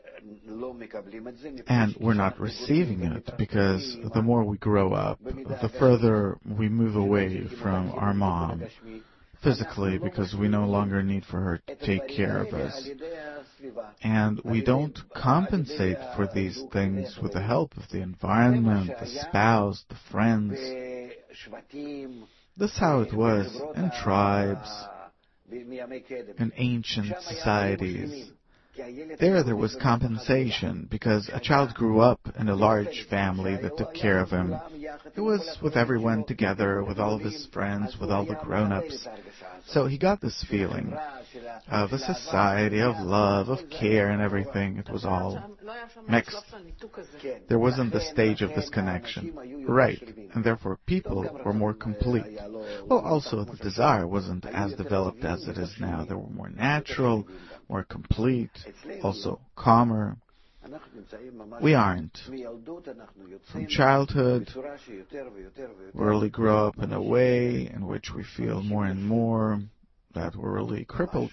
And we're not receiving it because the more we grow up, the further we move away from our mom physically, because we no longer need for her to take care of us. And we don't compensate for these things with the help of the environment, the spouse, the friends. This is how it was in tribes, in ancient societies. There, there was compensation because a child grew up in a large family that took care of him. He was with everyone together, with all of his friends, with all the grown-ups. So he got this feeling of a society, of love, of care and everything. It was all mixed. There wasn't the stage of this connection. Right. And therefore people were more complete. Well, also the desire wasn't as developed as it is now. They were more natural, more complete, also calmer. We aren't. From childhood, we really grow up in a way in which we feel more and more that we're really crippled,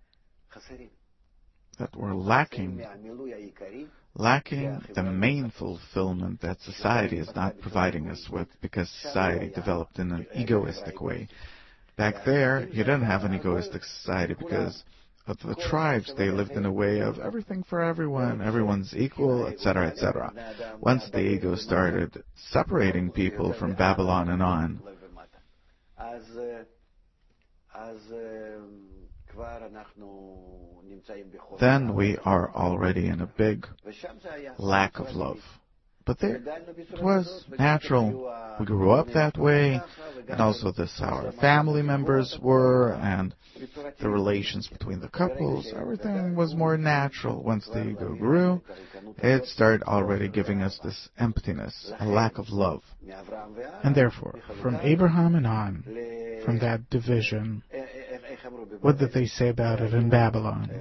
that we're lacking, lacking the main fulfillment that society is not providing us with, because society developed in an egoistic way. Back there, you didn't have an egoistic society because of the tribes. They lived in a way of everything for everyone, everyone's equal, et cetera, et cetera. Once the ego started separating people from Babylon and on, then we are already in a big lack of love. But there, it was natural. We grew up that way, and also this how our family members were, and the relations between the couples, everything was more natural. Once the ego grew, it started already giving us this emptiness, a lack of love. And therefore, from Abraham and on, from that division, what did they say about it in Babylon?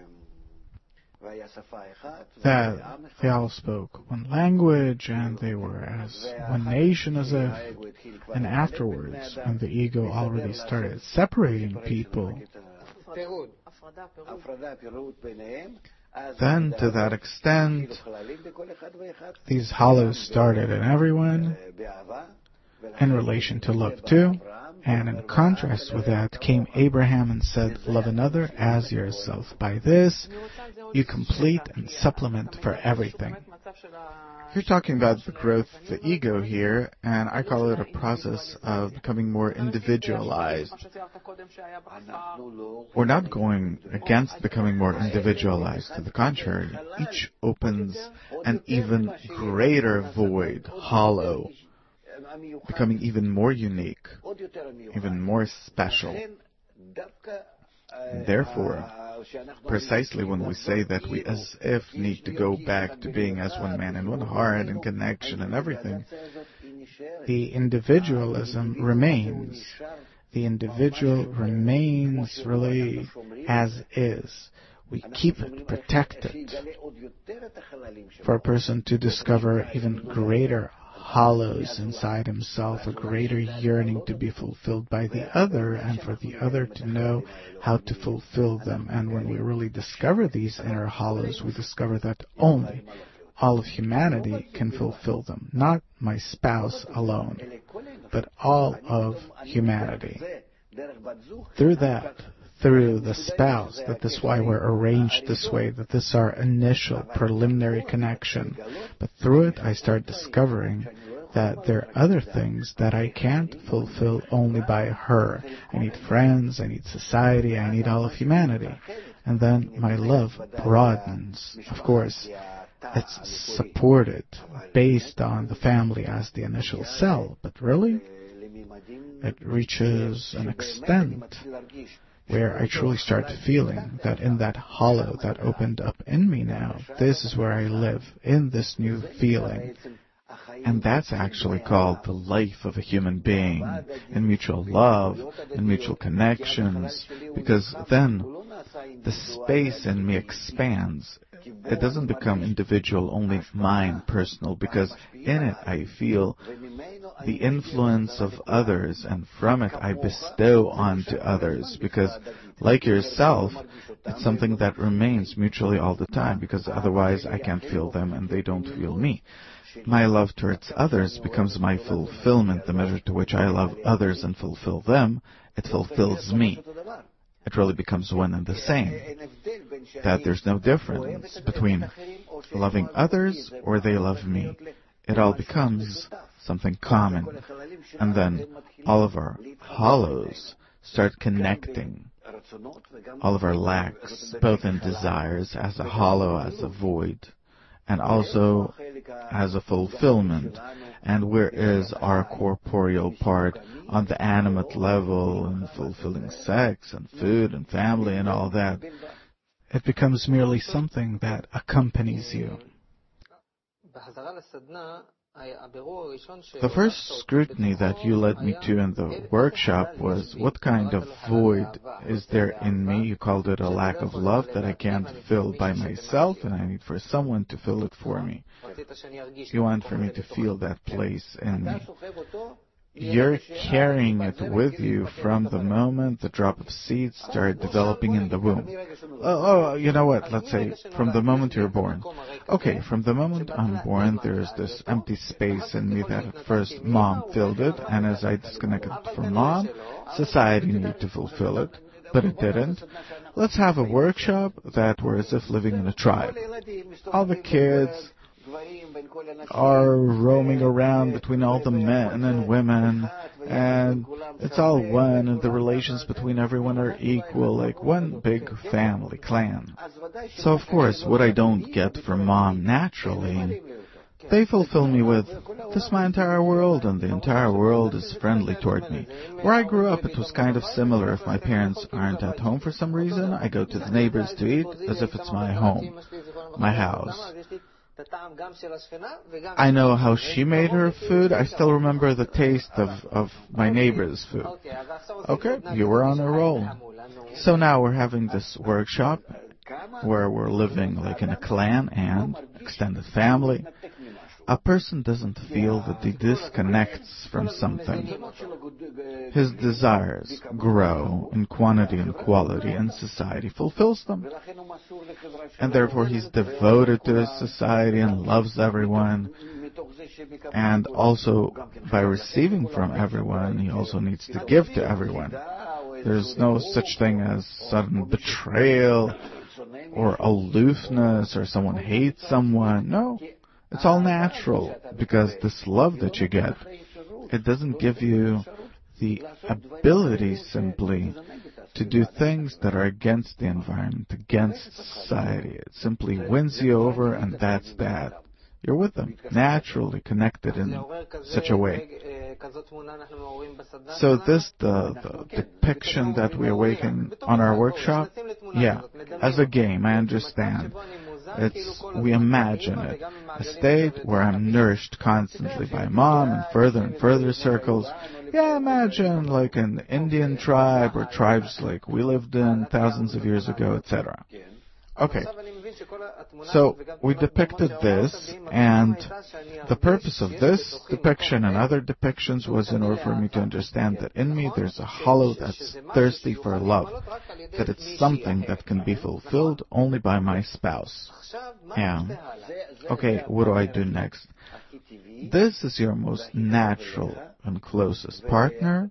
That they all spoke one language, and they were as one nation as if, and afterwards, when the ego already started separating people, then to that extent, these hollows started in everyone, in relation to love too. And in contrast with that came Abraham and said, love another as yourself. By this, you complete and supplement for everything. You're talking about the growth of the ego here, and I call it a process of becoming more individualized. We're not going against becoming more individualized. To the contrary, each opens an even greater void, hollow, becoming even more unique, even more special. Therefore, precisely when we say that we as if need to go back to being as one man and one heart and connection and everything, the individualism remains. The individual remains really as is. We keep it, protect it, for a person to discover even greater hollows inside himself, a greater yearning to be fulfilled by the other, and for the other to know how to fulfill them. And when we really discover these inner hollows, we discover that only all of humanity can fulfill them. Not my spouse alone, but all of humanity. Through that, through the spouse, that this is why we're arranged this way, that this is our initial preliminary connection. But through it, I start discovering that there are other things that I can't fulfill only by her. I need friends, I need society, I need all of humanity. And then my love broadens. Of course, it's supported, based on the family as the initial cell, but really, it reaches an extent where I truly start feeling that in that hollow that opened up in me now, this is where I live, in this new feeling. And that's actually called the life of a human being, in mutual love, in mutual connections, because then the space in me expands. It doesn't become individual, only mine, personal, because in it I feel the influence of others, and from it I bestow onto others, because like yourself, it's something that remains mutually all the time, because otherwise I can't feel them and they don't feel me. My love towards others becomes my fulfillment, the measure to which I love others and fulfill them, it fulfills me. It really becomes one and the same. That there's no difference between loving others or they love me. It all becomes something common. And then all of our hollows start connecting. All of our lacks, both in desires, as a hollow, as a void, and also as a fulfillment. And where is our corporeal part on the animate level, and fulfilling sex and food and family and all that? It becomes merely something that accompanies you. The first scrutiny that you led me to in the workshop was, what kind of void is there in me? You called it a lack of love that I can't fill by myself, and I need for someone to fill it for me. You want for me to feel that place in me. You're carrying it with you from the moment the drop of seeds started developing in the womb. Oh, oh, you know what? Let's say from the moment you're born. Okay, from the moment I'm born, there's this empty space in me that at first mom filled it, and as I disconnected from mom, society needed to fulfill it, but it didn't. Let's have a workshop that we're as if living in a tribe. All the kids are roaming around between all the men and women, and it's all one, and the relations between everyone are equal, like one big family, clan. So of course, what I don't get from mom naturally, they fulfill me with, this is my entire world, and the entire world is friendly toward me. Where I grew up, it was kind of similar. If my parents aren't at home for some reason, I go to the neighbors to eat, as if it's my home, my house. I know how she made her food. I still remember the taste of, of my neighbor's food. Okay, you were on a roll. So now we're having this workshop where we're living like in a clan and extended family. A person doesn't feel that he disconnects from something. His desires grow in quantity and quality, and society fulfills them. And therefore he's devoted to his society and loves everyone. And also, by receiving from everyone, he also needs to give to everyone. There's no such thing as sudden betrayal or aloofness or someone hates someone. No, it's all natural, because this love that you get, it doesn't give you the ability simply to do things that are against the environment, against society. It simply wins you over, and that's that. You're with them, naturally connected in such a way. So this, the, the depiction that we awaken on our workshop, yeah, as a game, I understand. It's, we imagine it, a state where I'm nourished constantly by mom in further and further circles. Yeah, imagine like an Indian tribe or tribes like we lived in thousands of years ago, et cetera. Okay, so we depicted this, and the purpose of this depiction and other depictions was in order for me to understand that in me there's a hollow that's thirsty for love, that it's something that can be fulfilled only by my spouse. Yeah. Okay, what do I do next? This is your most natural and closest partner,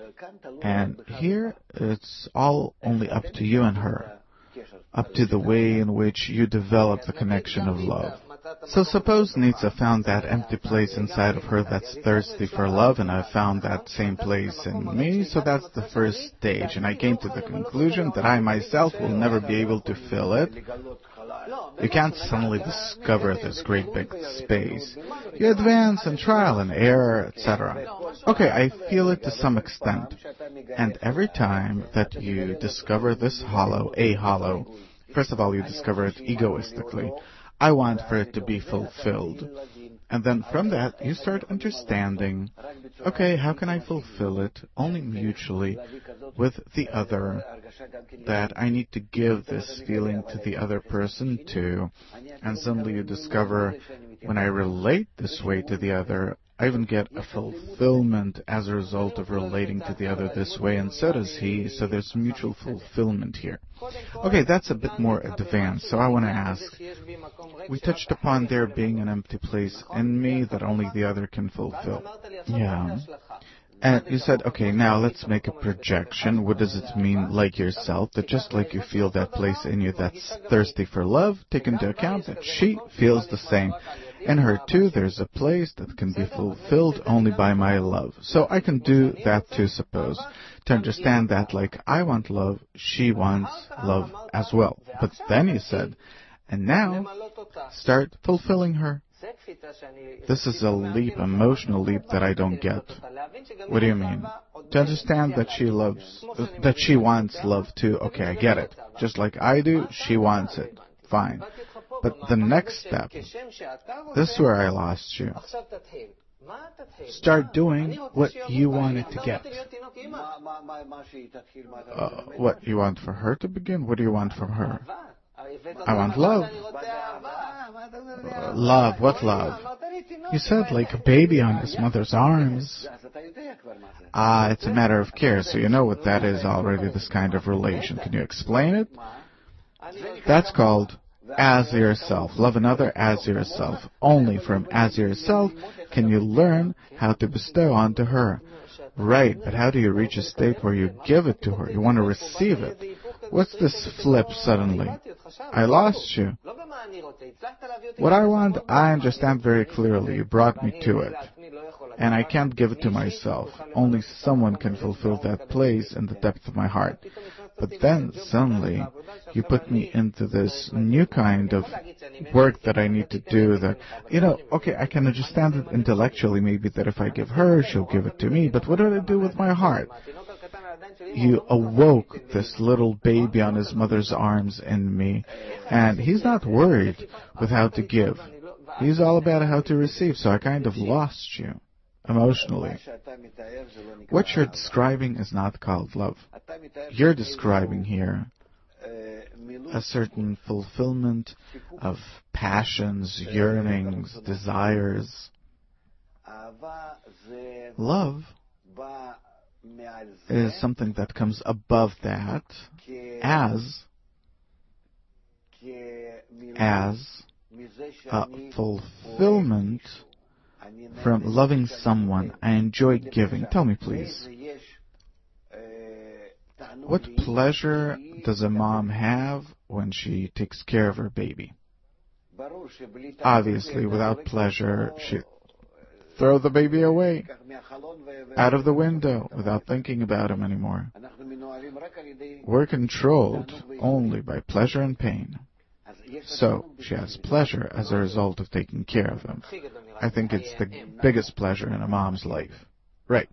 and here it's all only up to you and her, up to the way in which you develop the connection of love. So suppose Nitsa found that empty place inside of her that's thirsty for love, and I found that same place in me, so that's the first stage, and I came to the conclusion that I myself will never be able to fill it. You can't suddenly discover this great big space. You advance and trial and error, et cetera. Okay, I feel it to some extent. And every time that you discover this hollow, a hollow, first of all, you discover it egoistically. I want for it to be fulfilled. And then from that, you start understanding, okay, how can I fulfill it only mutually with the other, that I need to give this feeling to the other person too. And suddenly you discover, when I relate this way to the other, I even get a fulfillment as a result of relating to the other this way, and so does he, so there's mutual fulfillment here. Okay, that's a bit more advanced, so I want to ask, we touched upon there being an empty place in me that only the other can fulfill. Yeah. And you said, okay, now let's make a projection. What does it mean, like yourself, that just like you feel that place in you that's thirsty for love, take into account that she feels the same. In her too, there's a place that can be fulfilled only by my love. So I can do that too, suppose, to understand that like I want love, she wants love as well. But then you said, and now start fulfilling her. This is a leap, emotional leap that I don't get. What do you mean? To understand that she loves, that she wants love too. Okay, I get it. Just like I do, she wants it. Fine. But the next step, this is where I lost you. Start doing what you wanted to get. Uh, what you want for her to begin? What do you want from her? I want love. Uh, love, what love? You said like a baby on his mother's arms. Ah, it's a matter of care, so you know what that is already, this kind of relation. Can you explain it? That's called as yourself. Love another as yourself. Only from as yourself can you learn how to bestow onto her. Right, but how do you reach a state where you give it to her? You want to receive it. What's this flip suddenly? I lost you. What I want, I understand very clearly. You brought me to it. And I can't give it to myself. Only someone can fulfill that place in the depth of my heart. But then, suddenly, you put me into this new kind of work that I need to do that, you know, okay, I can understand it intellectually, maybe that if I give her, she'll give it to me, but what do I do with my heart? You awoke this little baby on his mother's arms in me, and he's not worried with how to give. He's all about how to receive, so I kind of lost you. Emotionally. What you're describing is not called love. You're describing here a certain fulfillment of passions, yearnings, desires. Love is something that comes above that as as a fulfillment from loving someone. I enjoy giving. Tell me, please. What pleasure does a mom have when she takes care of her baby? Obviously, without pleasure, she throw the baby away, out of the window, without thinking about him anymore. We're controlled only by pleasure and pain. So, she has pleasure as a result of taking care of him. I think it's the biggest pleasure in a mom's life. Right.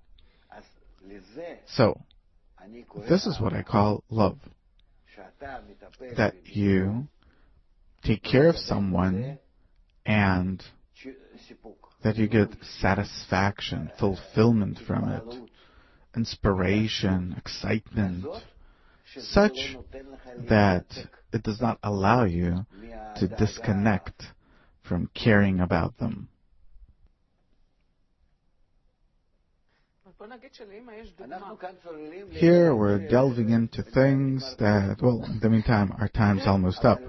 So, this is what I call love. That you take care of someone and that you get satisfaction, fulfillment from it, inspiration, excitement, such that it does not allow you to disconnect from caring about them. Here we're delving into things that, well, in the meantime, our time's almost up.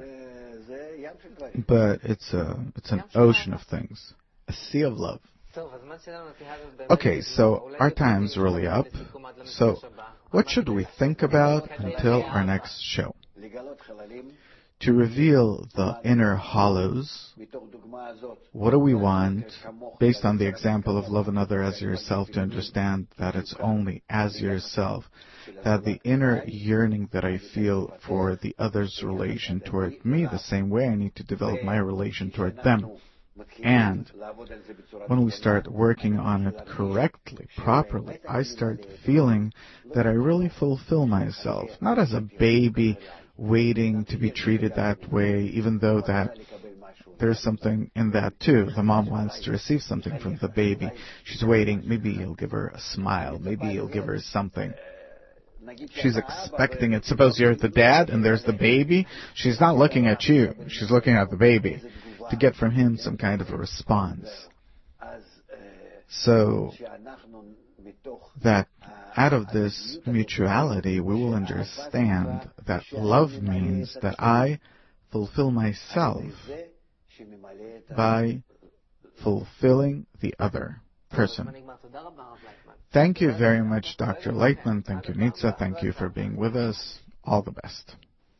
But it's a, it's an ocean of things. A sea of love. Okay, so our time's really up. So, what should we think about until our next show? To reveal the inner hollows. What do we want, based on the example of love another as yourself, to understand that it's only as yourself, that the inner yearning that I feel for the other's relation toward me, the same way I need to develop my relation toward them. And when we start working on it correctly, properly, I start feeling that I really fulfill myself, not as a baby waiting to be treated that way, even though that there's something in that too. The mom wants to receive something from the baby. She's waiting. Maybe he'll give her a smile. Maybe he'll give her something. She's expecting it. Suppose you're the dad and there's the baby. She's not looking at you. She's looking at the baby to get from him some kind of a response. So that out of this mutuality, we will understand that love means that I fulfill myself by fulfilling the other person. Thank you very much, Doctor Lightman. Thank you, Nitza. Thank you for being with us. All the best.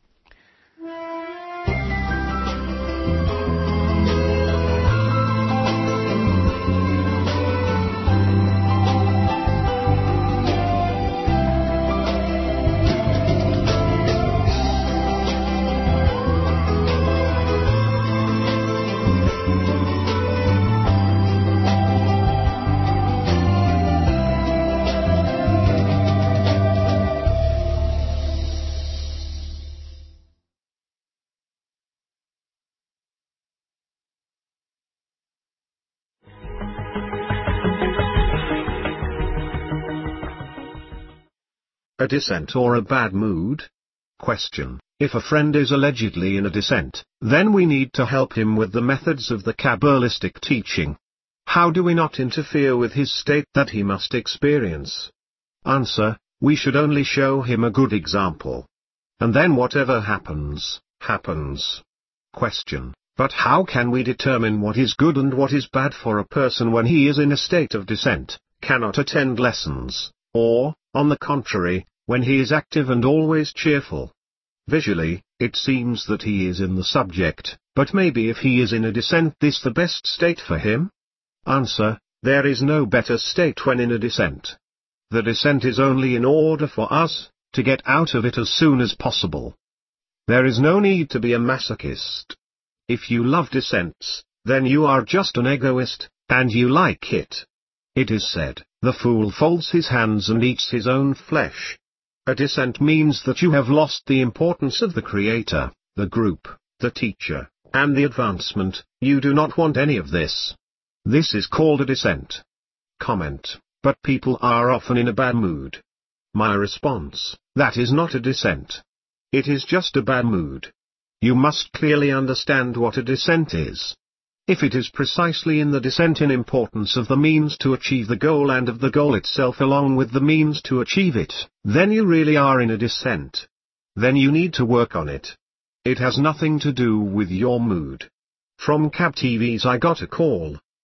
A dissent or a bad mood? Question. If a friend is allegedly in a dissent, then we need to help him with the methods of the Kabbalistic teaching. How do we not interfere with his state that he must experience? Answer. We should only show him a good example. And then whatever happens, happens. Question. But how can we determine what is good and what is bad for a person when he is in a state of dissent, cannot attend lessons, or, on the contrary, when he is active and always cheerful? Visually, it seems that he is in the subject, but maybe if he is in a dissent, this the best state for him? Answer. There is no better state when in a dissent. The dissent is only in order for us to get out of it as soon as possible. There is no need to be a masochist. If you love dissents, then you are just an egoist, and you like it. It is said, the fool folds his hands and eats his own flesh. A dissent means that you have lost the importance of the creator, the group, the teacher, and the advancement. You do not want any of this. This is called a dissent. Comment. But people are often in a bad mood. My response, that is not a dissent. It is just a bad mood. You must clearly understand what a dissent is. If it is precisely in the dissent in importance of the means to achieve the goal and of the goal itself along with the means to achieve it, then you really are in a dissent. Then you need to work on it. It has nothing to do with your mood. From Cab T V's I got a call.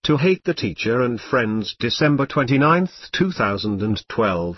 To Hate the Teacher and Friends, December twenty-ninth, two thousand twelve.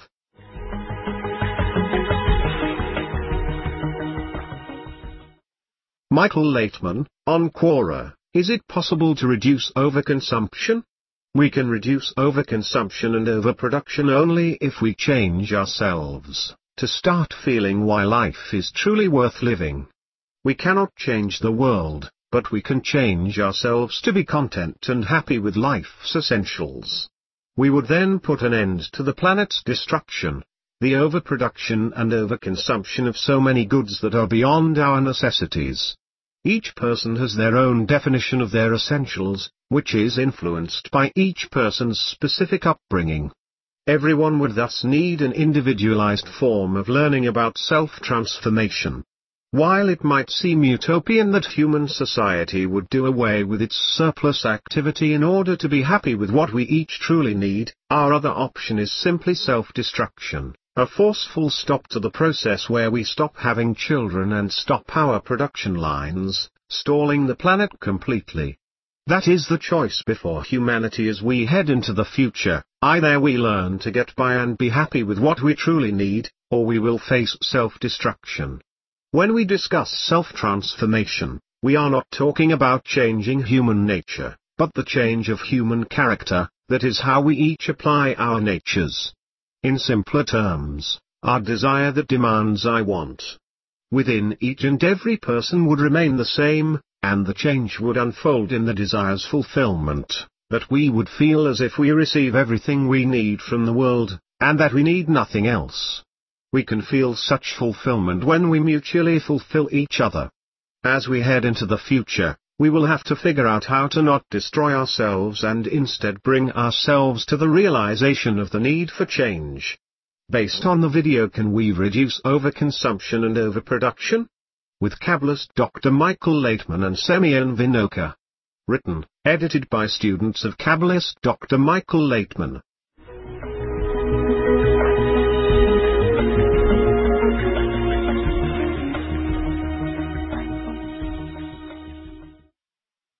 Michael Laitman, on Quora, is it possible to reduce overconsumption? We can reduce overconsumption and overproduction only if we change ourselves, to start feeling why life is truly worth living. We cannot change the world, but we can change ourselves to be content and happy with life's essentials. We would then put an end to the planet's destruction, the overproduction and overconsumption of so many goods that are beyond our necessities. Each person has their own definition of their essentials, which is influenced by each person's specific upbringing. Everyone would thus need an individualized form of learning about self-transformation. While it might seem utopian that human society would do away with its surplus activity in order to be happy with what we each truly need, our other option is simply self-destruction, a forceful stop to the process where we stop having children and stop our production lines, stalling the planet completely. That is the choice before humanity as we head into the future. Either we learn to get by and be happy with what we truly need, or we will face self-destruction. When we discuss self-transformation, we are not talking about changing human nature, but the change of human character, that is how we each apply our natures. In simpler terms, our desire that demands I want. Within each and every person would remain the same, and the change would unfold in the desire's fulfillment, that we would feel as if we receive everything we need from the world, and that we need nothing else. We can feel such fulfillment when we mutually fulfill each other. As we head into the future, we will have to figure out how to not destroy ourselves and instead bring ourselves to the realization of the need for change. Based on the video, can we reduce overconsumption and overproduction? With Kabbalist Doctor Michael Laitman and Semyon Vinokur. Written, edited by students of Kabbalist Doctor Michael Laitman.